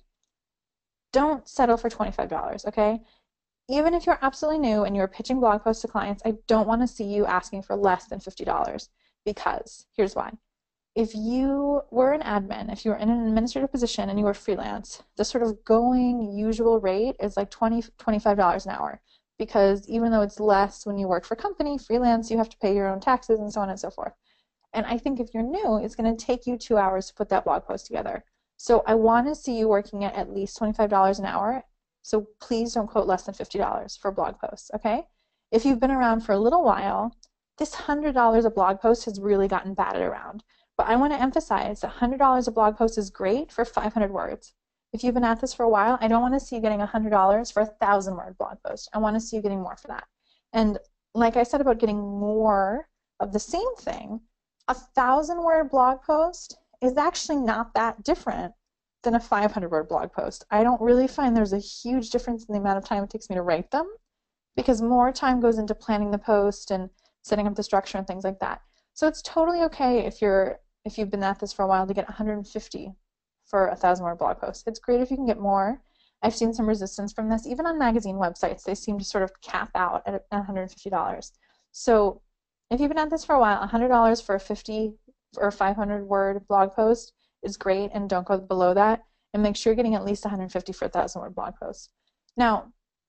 S1: don't settle for $25, okay? Even if you're absolutely new and you're pitching blog posts to clients, I don't want to see you asking for less than $50, because here's why. If you were an admin, if you were in an administrative position and you were freelance, the sort of going usual rate is like $20, $25 an hour, because even though it's less when you work for a company, freelance, you have to pay your own taxes and so on and so forth. And I think if you're new, it's going to take you 2 hours to put that blog post together. So I want to see you working at least $25 an hour. So please don't quote less than $50 for blog posts, okay? If you've been around for a little while, this $100 a blog post has really gotten batted around. But I want to emphasize that $100 a blog post is great for 500 words. If you've been at this for a while, I don't want to see you getting $100 for a 1,000-word blog post. I want to see you getting more for that. And like I said about getting more of the same thing, a 1,000-word blog post is actually not that different than a 500-word blog post. I don't really find there's a huge difference in the amount of time it takes me to write them, because more time goes into planning the post and setting up the structure and things like that. So it's totally okay if you've been at this for a while to get 150 for a 1,000-word blog post. It's great if you can get more. I've seen some resistance from this. Even on magazine websites, they seem to sort of cap out at $150. So if you've been at this for a while, $100 for a 50 or 500-word blog post is great, and don't go below that, and make sure you're getting at least 150 for a 1,000-word blog post. Now,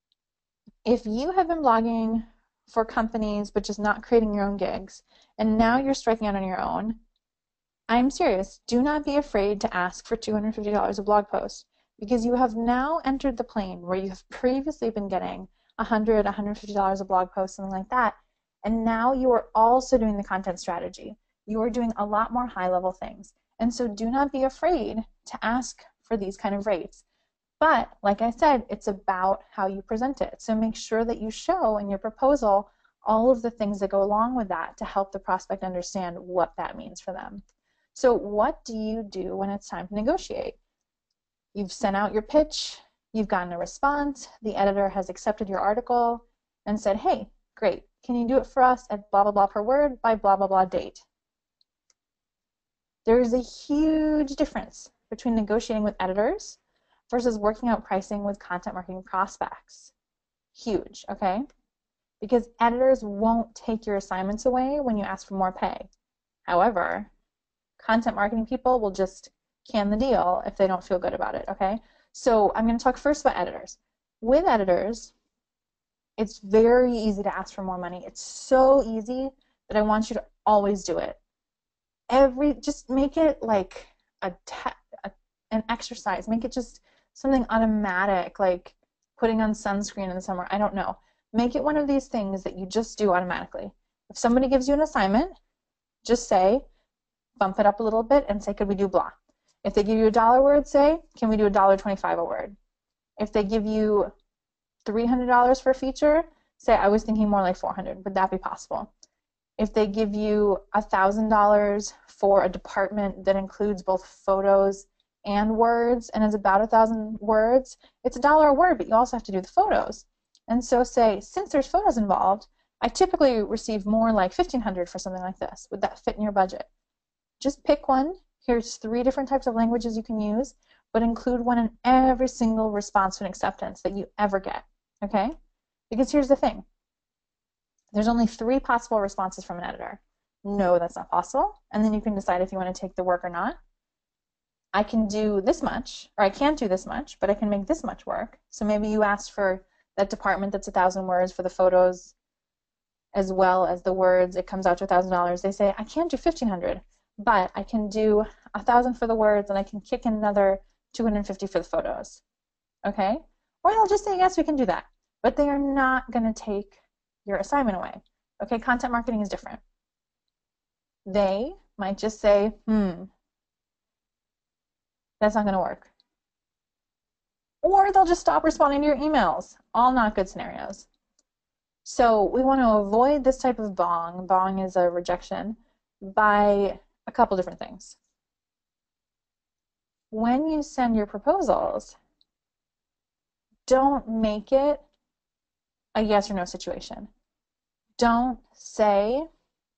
S1: if you have been blogging for companies but just not creating your own gigs, and now you're striking out on your own, I'm serious, do not be afraid to ask for $250 a blog post, because you have now entered the plane where you have previously been getting $100, $150 a blog post, something like that, and now you are also doing the content strategy. You are doing a lot more high-level things. And so do not be afraid to ask for these kind of rates. But like I said, it's about how you present it. So make sure that you show in your proposal all of the things that go along with that to help the prospect understand what that means for them. So what do you do when it's time to negotiate? You've sent out your pitch, you've gotten a response, the editor has accepted your article and said, hey, great, can you do it for us at blah, blah, blah per word by blah, blah, blah date? There is a huge difference between negotiating with editors versus working out pricing with content marketing prospects. Huge, okay? Because editors won't take your assignments away when you ask for more pay. However, content marketing people will just can the deal if they don't feel good about it, okay? So I'm going to talk first about editors. With editors, it's very easy to ask for more money. It's so easy that I want you to always do it. Just make it like an exercise. Make it just something automatic, like putting on sunscreen in the summer. I don't know. Make it one of these things that you just do automatically. If somebody gives you an assignment, just say, bump it up a little bit and say, could we do blah? If they give you $1 word, say, can we do $1.25 a word? If they give you $300 for a feature, say, I was thinking more like $400. Would that be possible? If they give you $1,000 for a department that includes both photos and words and is about 1,000 words, it's $1 a word, but you also have to do the photos. And so say, since there's photos involved, I typically receive more like $1,500 for something like this. Would that fit in your budget? Just pick one. Here's 3 different types of languages you can use, but include one in every single response to an acceptance that you ever get, okay? Because here's the thing. There's only 3 possible responses from an editor. No, that's not possible. And then you can decide if you want to take the work or not. I can do this much, or I can't do this much, but I can make this much work. So maybe you ask for that department that's 1,000 words for the photos as well as the words. It comes out to $1,000. They say, I can't do $1,500, but I can do 1,000 for the words and I can kick in another $250 for the photos. Okay? Or they'll just say, yes, we can do that. But they are not going to take your assignment away. Okay, content marketing is different. They might just say, that's not going to work. Or they'll just stop responding to your emails. All not good scenarios. So we want to avoid this type of bong. Bong is a rejection by a couple different things. When you send your proposals, don't make it a yes or no situation. Don't say,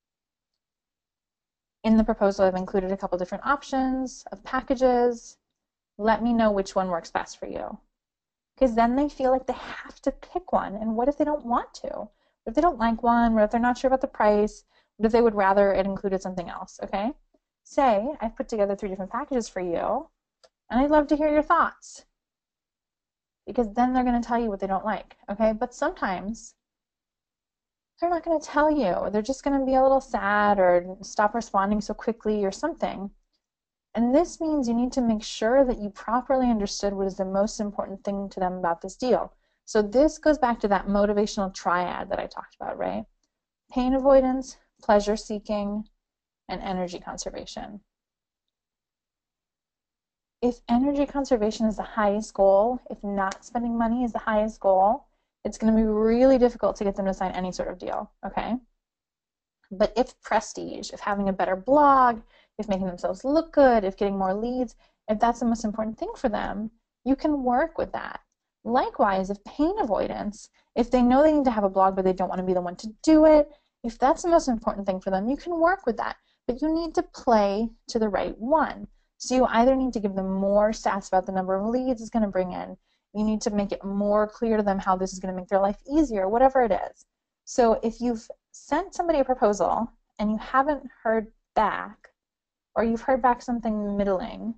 S1: in the proposal, I've included a couple different options of packages. Let me know which one works best for you. Because then they feel like they have to pick one. And what if they don't want to? What if they don't like one? What if they're not sure about the price? What if they would rather it included something else? Okay? Say, I've put together 3 different packages for you, and I'd love to hear your thoughts. Because then they're going to tell you what they don't like. Okay? But sometimes they're not going to tell you. They're just going to be a little sad or stop responding so quickly or something. And this means you need to make sure that you properly understood what is the most important thing to them about this deal. So this goes back to that motivational triad that I talked about, right? Pain avoidance, pleasure seeking, and energy conservation. If energy conservation is the highest goal, if not spending money is the highest goal, it's going to be really difficult to get them to sign any sort of deal, okay? But if prestige, if having a better blog, if making themselves look good, if getting more leads, if that's the most important thing for them, you can work with that. Likewise, if pain avoidance, if they know they need to have a blog but they don't want to be the one to do it, if that's the most important thing for them, you can work with that. But you need to play to the right one. So you either need to give them more stats about the number of leads it's going to bring in, you need to make it more clear to them how this is going to make their life easier, whatever it is. So if you've sent somebody a proposal and you haven't heard back, or you've heard back something middling,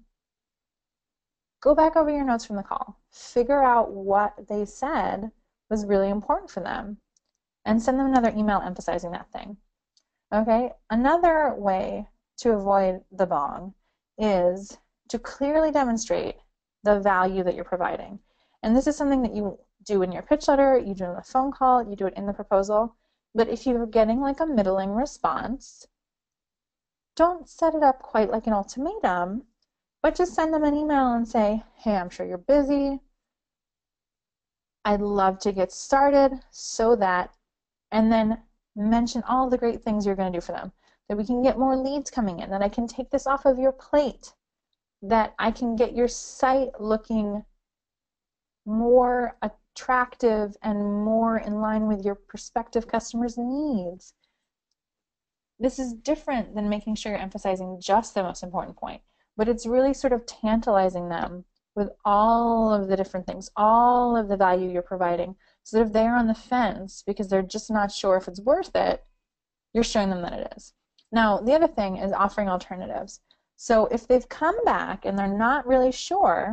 S1: go back over your notes from the call. Figure out what they said was really important for them, and send them another email emphasizing that thing. Okay? Another way to avoid the bong is to clearly demonstrate the value that you're providing. And this is something that you do in your pitch letter, you do in the phone call, you do it in the proposal. But if you're getting like a middling response, don't set it up quite like an ultimatum, but just send them an email and say, hey, I'm sure you're busy. I'd love to get started so that, and then mention all the great things you're going to do for them, that we can get more leads coming in, that I can take this off of your plate, that I can get your site looking more attractive and more in line with your prospective customers' needs. This is different than making sure you're emphasizing just the most important point, but it's really sort of tantalizing them with all of the different things, all of the value you're providing, so that if they're on the fence because they're just not sure if it's worth it, you're showing them that it is. Now, the other thing is offering alternatives. So if they've come back and they're not really sure,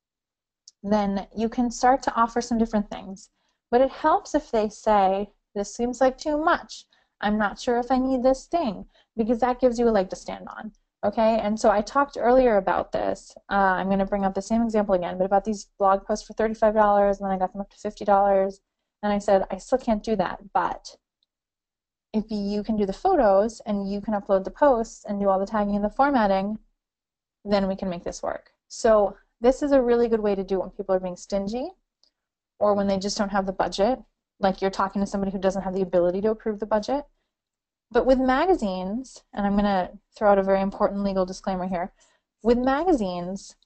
S1: then you can start to offer some different things. But it helps if they say, this seems like too much. I'm not sure if I need this thing, because that gives you a leg to stand on. Okay, and so I talked earlier about this. I'm going to bring up the same example again, but about these blog posts for $35, and then I got them up to $50, and I said, I still can't do that, but if you can do the photos and you can upload the posts and do all the tagging and the formatting, then we can make this work. So this is a really good way to do it when people are being stingy or when they just don't have the budget, like you're talking to somebody who doesn't have the ability to approve the budget. But with magazines, and I'm going to throw out a very important legal disclaimer here, with magazines,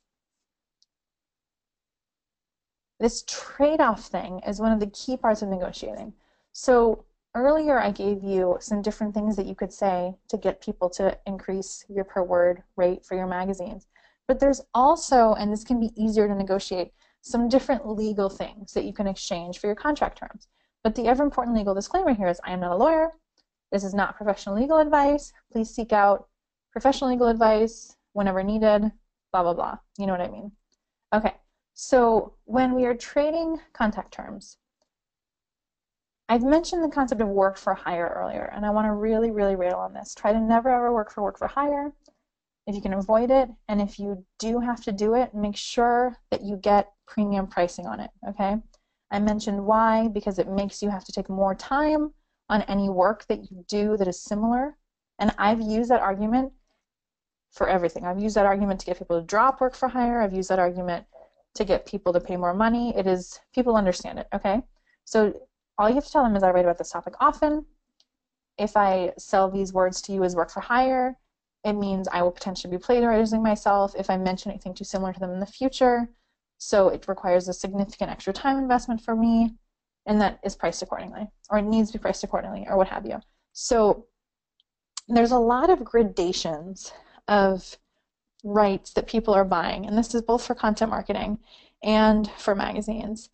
S1: this trade-off thing is one of the key parts of negotiating. So earlier I gave you some different things that you could say to get people to increase your per word rate for your magazines. But there's also, and this can be easier to negotiate, some different legal things that you can exchange for your contract terms. But the ever important legal disclaimer here is I am not a lawyer. This is not professional legal advice. Please seek out professional legal advice whenever needed, blah, blah, blah. You know what I mean? Okay, so when we are trading contact terms, I've mentioned the concept of work for hire earlier, and I want to really, really rail on this. Try to never ever work for hire. if you can avoid it, and if you do have to do it, make sure that you get premium pricing on it, okay? I mentioned why, because it makes you have to take more time on any work that you do that is similar. And I've used that argument for everything. I've used that argument to get people to drop work for hire. I've used that argument to get people to pay more money. It is, people understand it, okay? So all you have to tell them is I write about this topic often. If I sell these words to you as work for hire, it means I will potentially be plagiarizing myself if I mention anything too similar to them in the future. So it requires a significant extra time investment for me, and that is priced accordingly, or it needs to be priced accordingly, or what have you. So there's a lot of gradations of rights that people are buying, and this is both for content marketing and for magazines.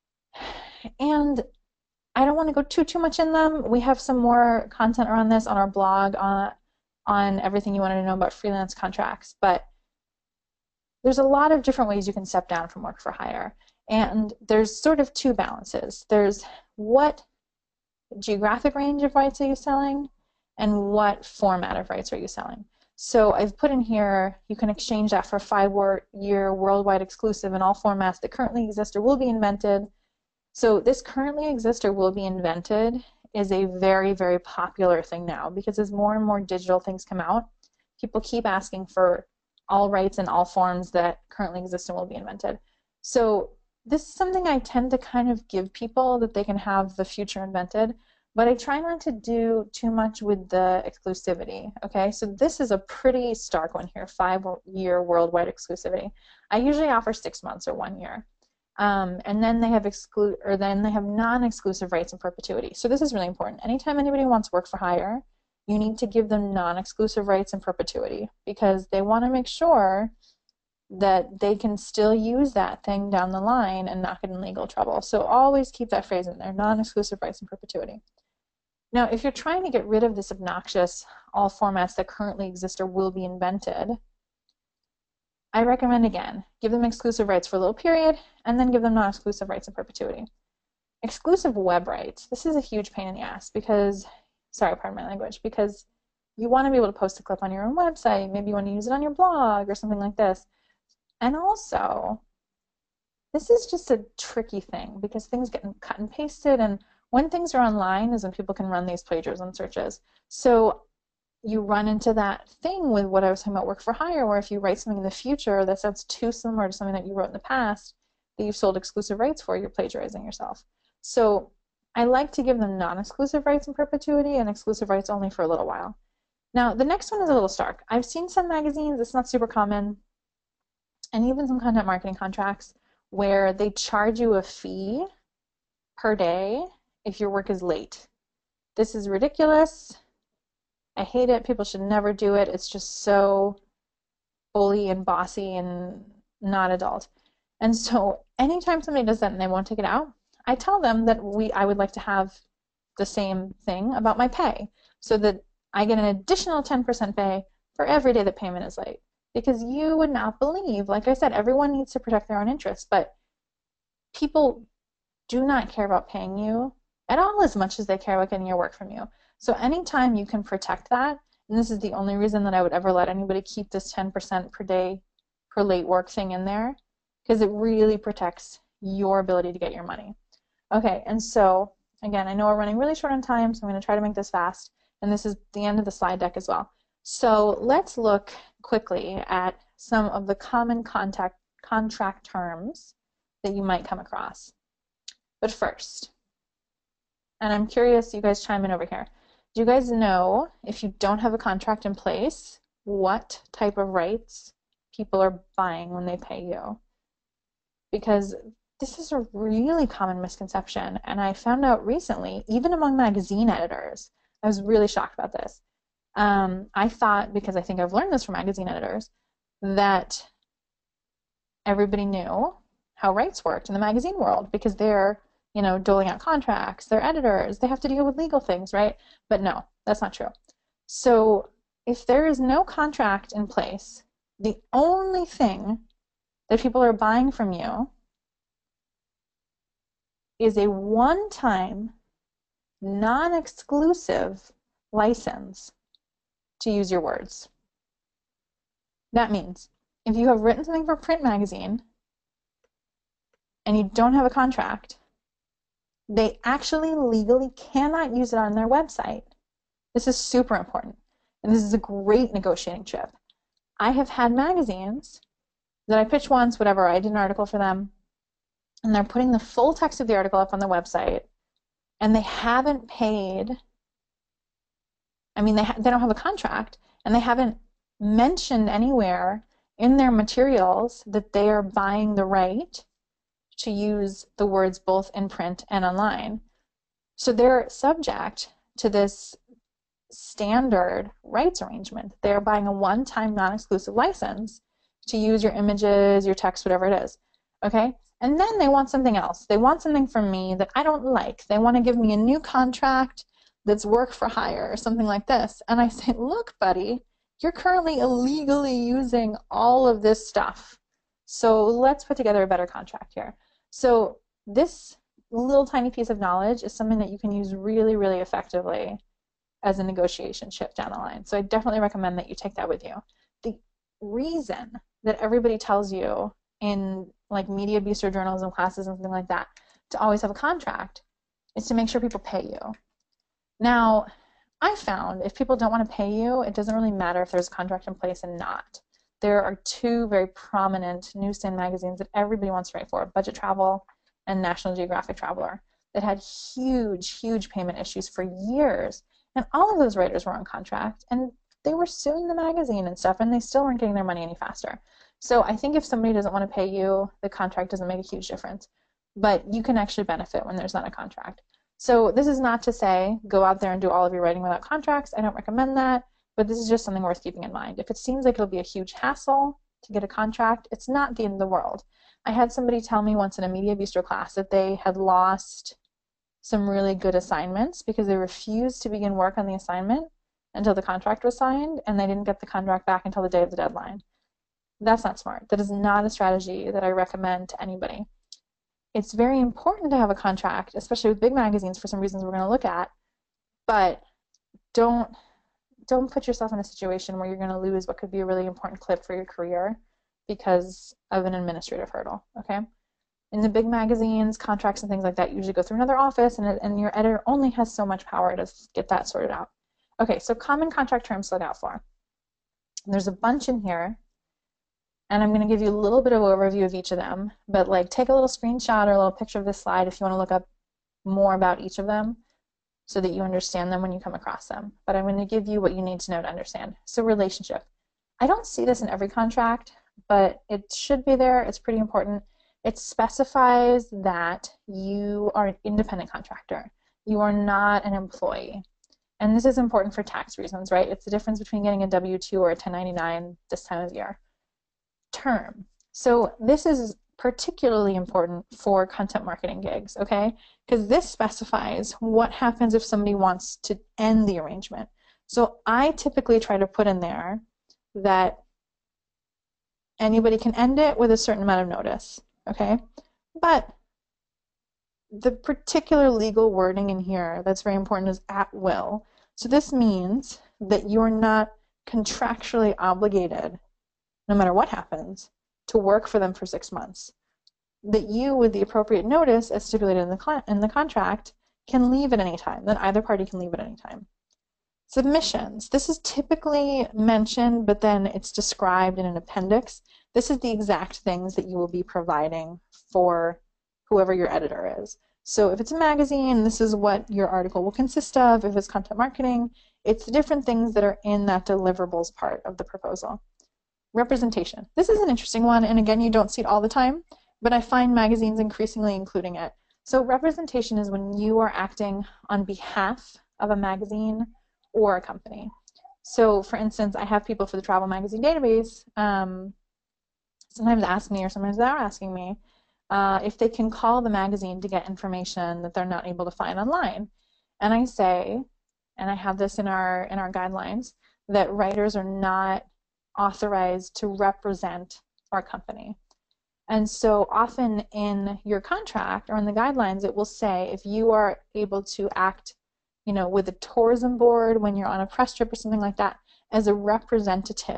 S1: And I don't want to go too much in them. We have some more content around this on our blog on everything you want to know about freelance contracts, but there's a lot of different ways you can step down from work for hire. And there's sort of two balances. There's what geographic range of rights are you selling, and what format of rights are you selling. So I've put in here, you can exchange that for a 5-year worldwide exclusive in all formats that currently exist or will be invented. So this currently exists or will be invented is a very, very popular thing now, because as more and more digital things come out, people keep asking for all rights in all forms that currently exist and will be invented. So this is something I tend to kind of give people, that they can have the future invented, but I try not to do too much with the exclusivity, okay? So this is a pretty stark one here, 5-year worldwide exclusivity. I usually offer 6 months or 1 year. And then they have non-exclusive rights in perpetuity. So this is really important. Anytime anybody wants work for hire, you need to give them non-exclusive rights in perpetuity, because they want to make sure that they can still use that thing down the line and not get in legal trouble. So always keep that phrase in there, non-exclusive rights in perpetuity. Now, if you're trying to get rid of this obnoxious all formats that currently exist or will be invented, I recommend, again, give them exclusive rights for a little period, and then give them non-exclusive rights in perpetuity. Exclusive web rights. This is a huge pain in the ass because, sorry, pardon my language, because you want to be able to post a clip on your own website. Maybe you want to use it on your blog or something like this. And also, this is just a tricky thing because things get cut and pasted, and when things are online is when people can run these plagiarism searches. So you run into that thing with what I was talking about work for hire, where if you write something in the future that sounds too similar to something that you wrote in the past that you've sold exclusive rights for, you're plagiarizing yourself. So I like to give them non-exclusive rights in perpetuity and exclusive rights only for a little while. Now, the next one is a little stark. I've seen some magazines, it's not super common, and even some content marketing contracts where they charge you a fee per day if your work is late. This is ridiculous. I hate it. People should never do it. It's just so bully and bossy and not adult. And so anytime somebody does that and they won't take it out, I tell them that I would like to have the same thing about my pay, so that I get an additional 10% pay for every day that payment is late. Because you would not believe, like I said, everyone needs to protect their own interests, but people do not care about paying you at all as much as they care about getting your work from you. So anytime you can protect that, and this is the only reason that I would ever let anybody keep this 10% per day per late work thing in there, because it really protects your ability to get your money. Okay, and so again, I know we're running really short on time, so I'm going to try to make this fast, and this is the end of the slide deck as well. So let's look quickly at some of the common contract terms that you might come across. But first, and I'm curious, you guys chime in over here. Do you guys know, if you don't have a contract in place, what type of rights people are buying when they pay you? Because this is a really common misconception, and I found out recently, even among magazine editors, I was really shocked about this. I thought, because I think I've learned this from magazine editors, that everybody knew how rights worked in the magazine world because they're, you know, doling out contracts, they're editors, they have to deal with legal things, right? But no, that's not true. So if there is no contract in place, the only thing that people are buying from you is a one-time, non-exclusive license to use your words. That means if you have written something for a print magazine and you don't have a contract, they actually legally cannot use it on their website. This is super important. And this is a great negotiating chip. I have had magazines that I pitched once, whatever, I did an article for them, and they're putting the full text of the article up on the website, and they haven't paid. I mean, they don't have a contract, and they haven't mentioned anywhere in their materials that they are buying the right to use the words both in print and online. So they're subject to this standard rights arrangement. They're buying a one-time non-exclusive license to use your images, your text, whatever it is. Okay? And then they want something else. They want something from me that I don't like. They want to give me a new contract that's work for hire or something like this. And I say, look, buddy, you're currently illegally using all of this stuff. So let's put together a better contract here. So this little tiny piece of knowledge is something that you can use really, really effectively as a negotiation chip down the line. So I definitely recommend that you take that with you. The reason that everybody tells you in like media bistro journalism classes and something like that to always have a contract is to make sure people pay you. Now, I found if people don't want to pay you, it doesn't really matter if there's a contract in place and not. There are two very prominent newsstand magazines that everybody wants to write for, Budget Travel and National Geographic Traveler, that had huge, huge payment issues for years. And all of those writers were on contract, and they were suing the magazine and stuff, and they still weren't getting their money any faster. So I think if somebody doesn't want to pay you, the contract doesn't make a huge difference. But you can actually benefit when there's not a contract. So this is not to say go out there and do all of your writing without contracts. I don't recommend that, but this is just something worth keeping in mind. If it seems like it'll be a huge hassle to get a contract, it's not the end of the world. I had somebody tell me once in a Media Bistro class that they had lost some really good assignments because they refused to begin work on the assignment until the contract was signed, and they didn't get the contract back until the day of the deadline. That's not smart. That is not a strategy that I recommend to anybody. It's very important to have a contract, especially with big magazines for some reasons we're going to look at, but don't put yourself in a situation where you're going to lose what could be a really important clip for your career because of an administrative hurdle, okay? In the big magazines, contracts and things like that usually go through another office, and your editor only has so much power to get that sorted out. Okay, so common contract terms to look out for. There's a bunch in here, and I'm going to give you a little bit of overview of each of them, but like take a little screenshot or a little picture of this slide if you want to look up more about each of them so that you understand them when you come across them. But I'm going to give you what you need to know to understand. So relationship. I don't see this in every contract, but it should be there. It's pretty important. It specifies that you are an independent contractor. You are not an employee. And this is important for tax reasons, right? It's the difference between getting a W-2 or a 1099 this time of year. Term. So this is particularly important for content marketing gigs, okay? Because this specifies what happens if somebody wants to end the arrangement. So I typically try to put in there that anybody can end it with a certain amount of notice. Okay, but the particular legal wording in here that's very important is at will. So this means that you're not contractually obligated, no matter what happens, to work for them for 6 months. That you, with the appropriate notice as stipulated in the contract, can leave at any time. That either party can leave at any time. Submissions. This is typically mentioned, but then it's described in an appendix. This is the exact things that you will be providing for whoever your editor is. So if it's a magazine, this is what your article will consist of. If it's content marketing, it's the different things that are in that deliverables part of the proposal. Representation. This is an interesting one, and again, you don't see it all the time, but I find magazines increasingly including it. So representation is when you are acting on behalf of a magazine or a company. So for instance, I have people for the Travel Magazine Database sometimes ask me, or sometimes they're asking me, if they can call the magazine to get information that they're not able to find online. And I say, and I have this in our guidelines, that writers are not authorized to represent our company. And so often in your contract or in the guidelines, it will say if you are able to act, with a tourism board when you're on a press trip or something like that, as a representative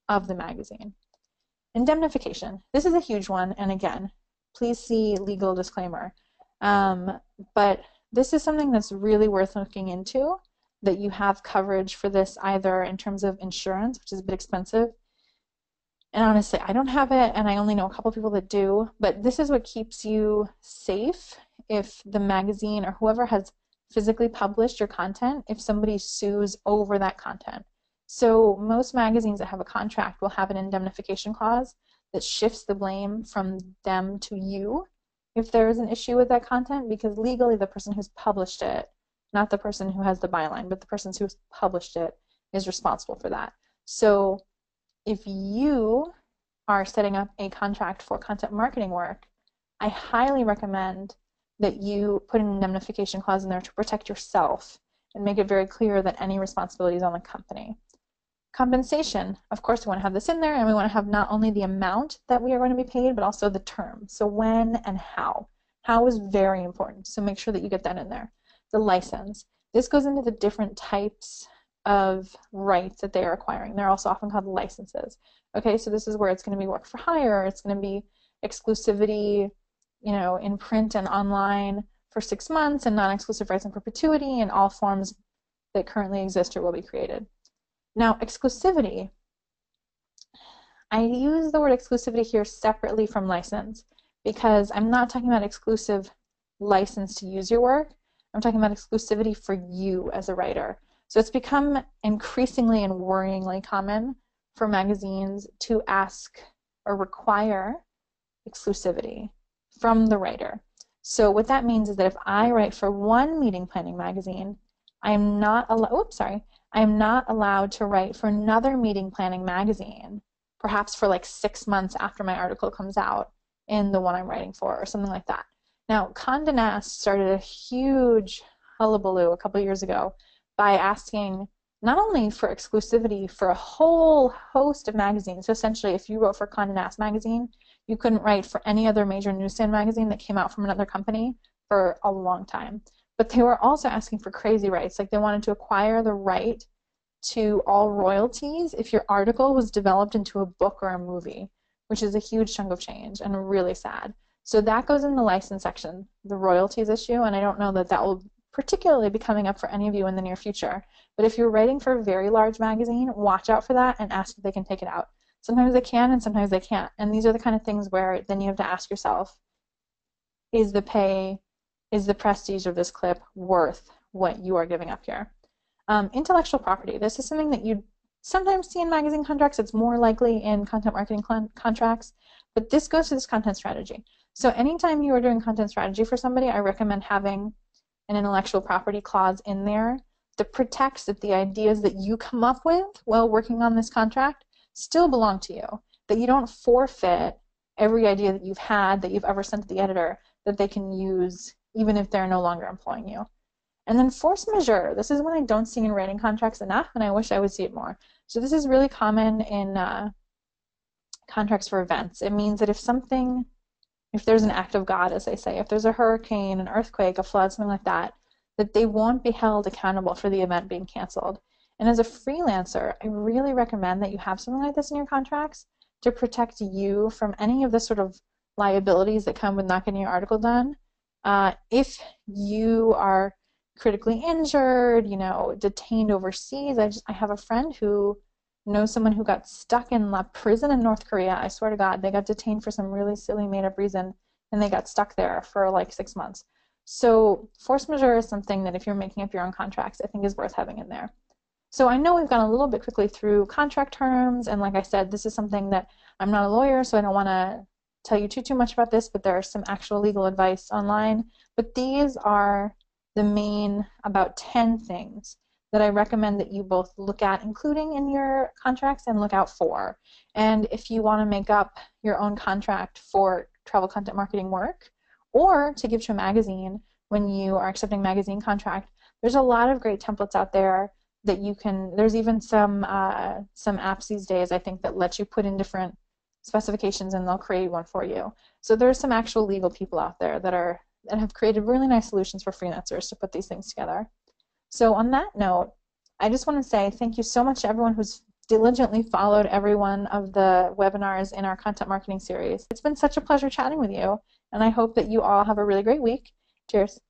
S1: of the magazine. Indemnification. This is a huge one, and again, please see legal disclaimer. But this is something that's really worth looking into, that you have coverage for this either in terms of insurance, which is a bit expensive. And honestly, I don't have it, and I only know a couple people that do, but this is what keeps you safe if the magazine or whoever has physically published your content, if somebody sues over that content. So most magazines that have a contract will have an indemnification clause that shifts the blame from them to you if there is an issue with that content, because legally the person who's published it, not the person who has the byline, but the person who's published it is responsible for that. So if you are setting up a contract for content marketing work, I highly recommend that you put an indemnification clause in there to protect yourself and make it very clear that any responsibility is on the company. Compensation, of course, we want to have this in there, and we want to have not only the amount that we are going to be paid, but also the term. So when and how. How is very important, so make sure that you get that in there. The license. This goes into the different types of rights that they are acquiring. They're also often called licenses. Okay, so this is where it's going to be work for hire, it's going to be exclusivity, you know, in print and online for 6 months, and non-exclusive rights in perpetuity in all forms that currently exist or will be created. Now, exclusivity, I use the word exclusivity here separately from license because I'm not talking about exclusive license to use your work. I'm talking about exclusivity for you as a writer. So it's become increasingly and worryingly common for magazines to ask or require exclusivity from the writer. So what that means is that if I write for one meeting planning magazine, I am not allowed to write for another meeting planning magazine, perhaps for like 6 months after my article comes out in the one I'm writing for, or something like that. Now, Condé Nast started a huge hullabaloo a couple years ago by asking not only for exclusivity for a whole host of magazines. So essentially, if you wrote for Condé Nast magazine, you couldn't write for any other major newsstand magazine that came out from another company for a long time. But they were also asking for crazy rights, like they wanted to acquire the right to all royalties if your article was developed into a book or a movie, which is a huge chunk of change and really sad. So that goes in the license section, the royalties issue, and I don't know that that will particularly be coming up for any of you in the near future. But if you're writing for a very large magazine, watch out for that and ask if they can take it out. Sometimes they can and sometimes they can't. And these are the kind of things where then you have to ask yourself, is the pay, is the prestige of this clip worth what you are giving up here? Intellectual property. This is something that you sometimes see in magazine contracts. It's more likely in content marketing contracts, but this goes to this content strategy. So anytime you are doing content strategy for somebody, I recommend having an intellectual property clause in there that protects that the ideas that you come up with while working on this contract still belong to you, that you don't forfeit every idea that you've had, that you've ever sent to the editor, that they can use even if they're no longer employing you. And then force majeure. This is one I don't see in writing contracts enough, and I wish I would see it more. So this is really common in contracts for events. It means that if there's an act of God, as they say, if there's a hurricane, an earthquake, a flood, something like that, that they won't be held accountable for the event being canceled. And as a freelancer, I really recommend that you have something like this in your contracts to protect you from any of the sort of liabilities that come with not getting your article done. If you are critically injured, detained overseas, I have a friend who knows someone who got stuck in a prison in North Korea. I swear to God, they got detained for some really silly made-up reason, and they got stuck there for like 6 months. So force majeure is something that if you're making up your own contracts, I think is worth having in there. So I know we've gone a little bit quickly through contract terms, and like I said, this is something that I'm not a lawyer, so I don't want to tell you too much about this, but there's some actual legal advice online. But these are the main about 10 things that I recommend that you both look at, including in your contracts, and look out for. And if you want to make up your own contract for travel content marketing work, or to give to a magazine when you are accepting magazine contract, there's a lot of great templates out there that you can, there's even some apps these days, I think, that let you put in different specifications and they'll create one for you. So there's some actual legal people out there that have created really nice solutions for freelancers to put these things together. So on that note, I just want to say thank you so much to everyone who's diligently followed every one of the webinars in our content marketing series. It's been such a pleasure chatting with you, and I hope that you all have a really great week. Cheers.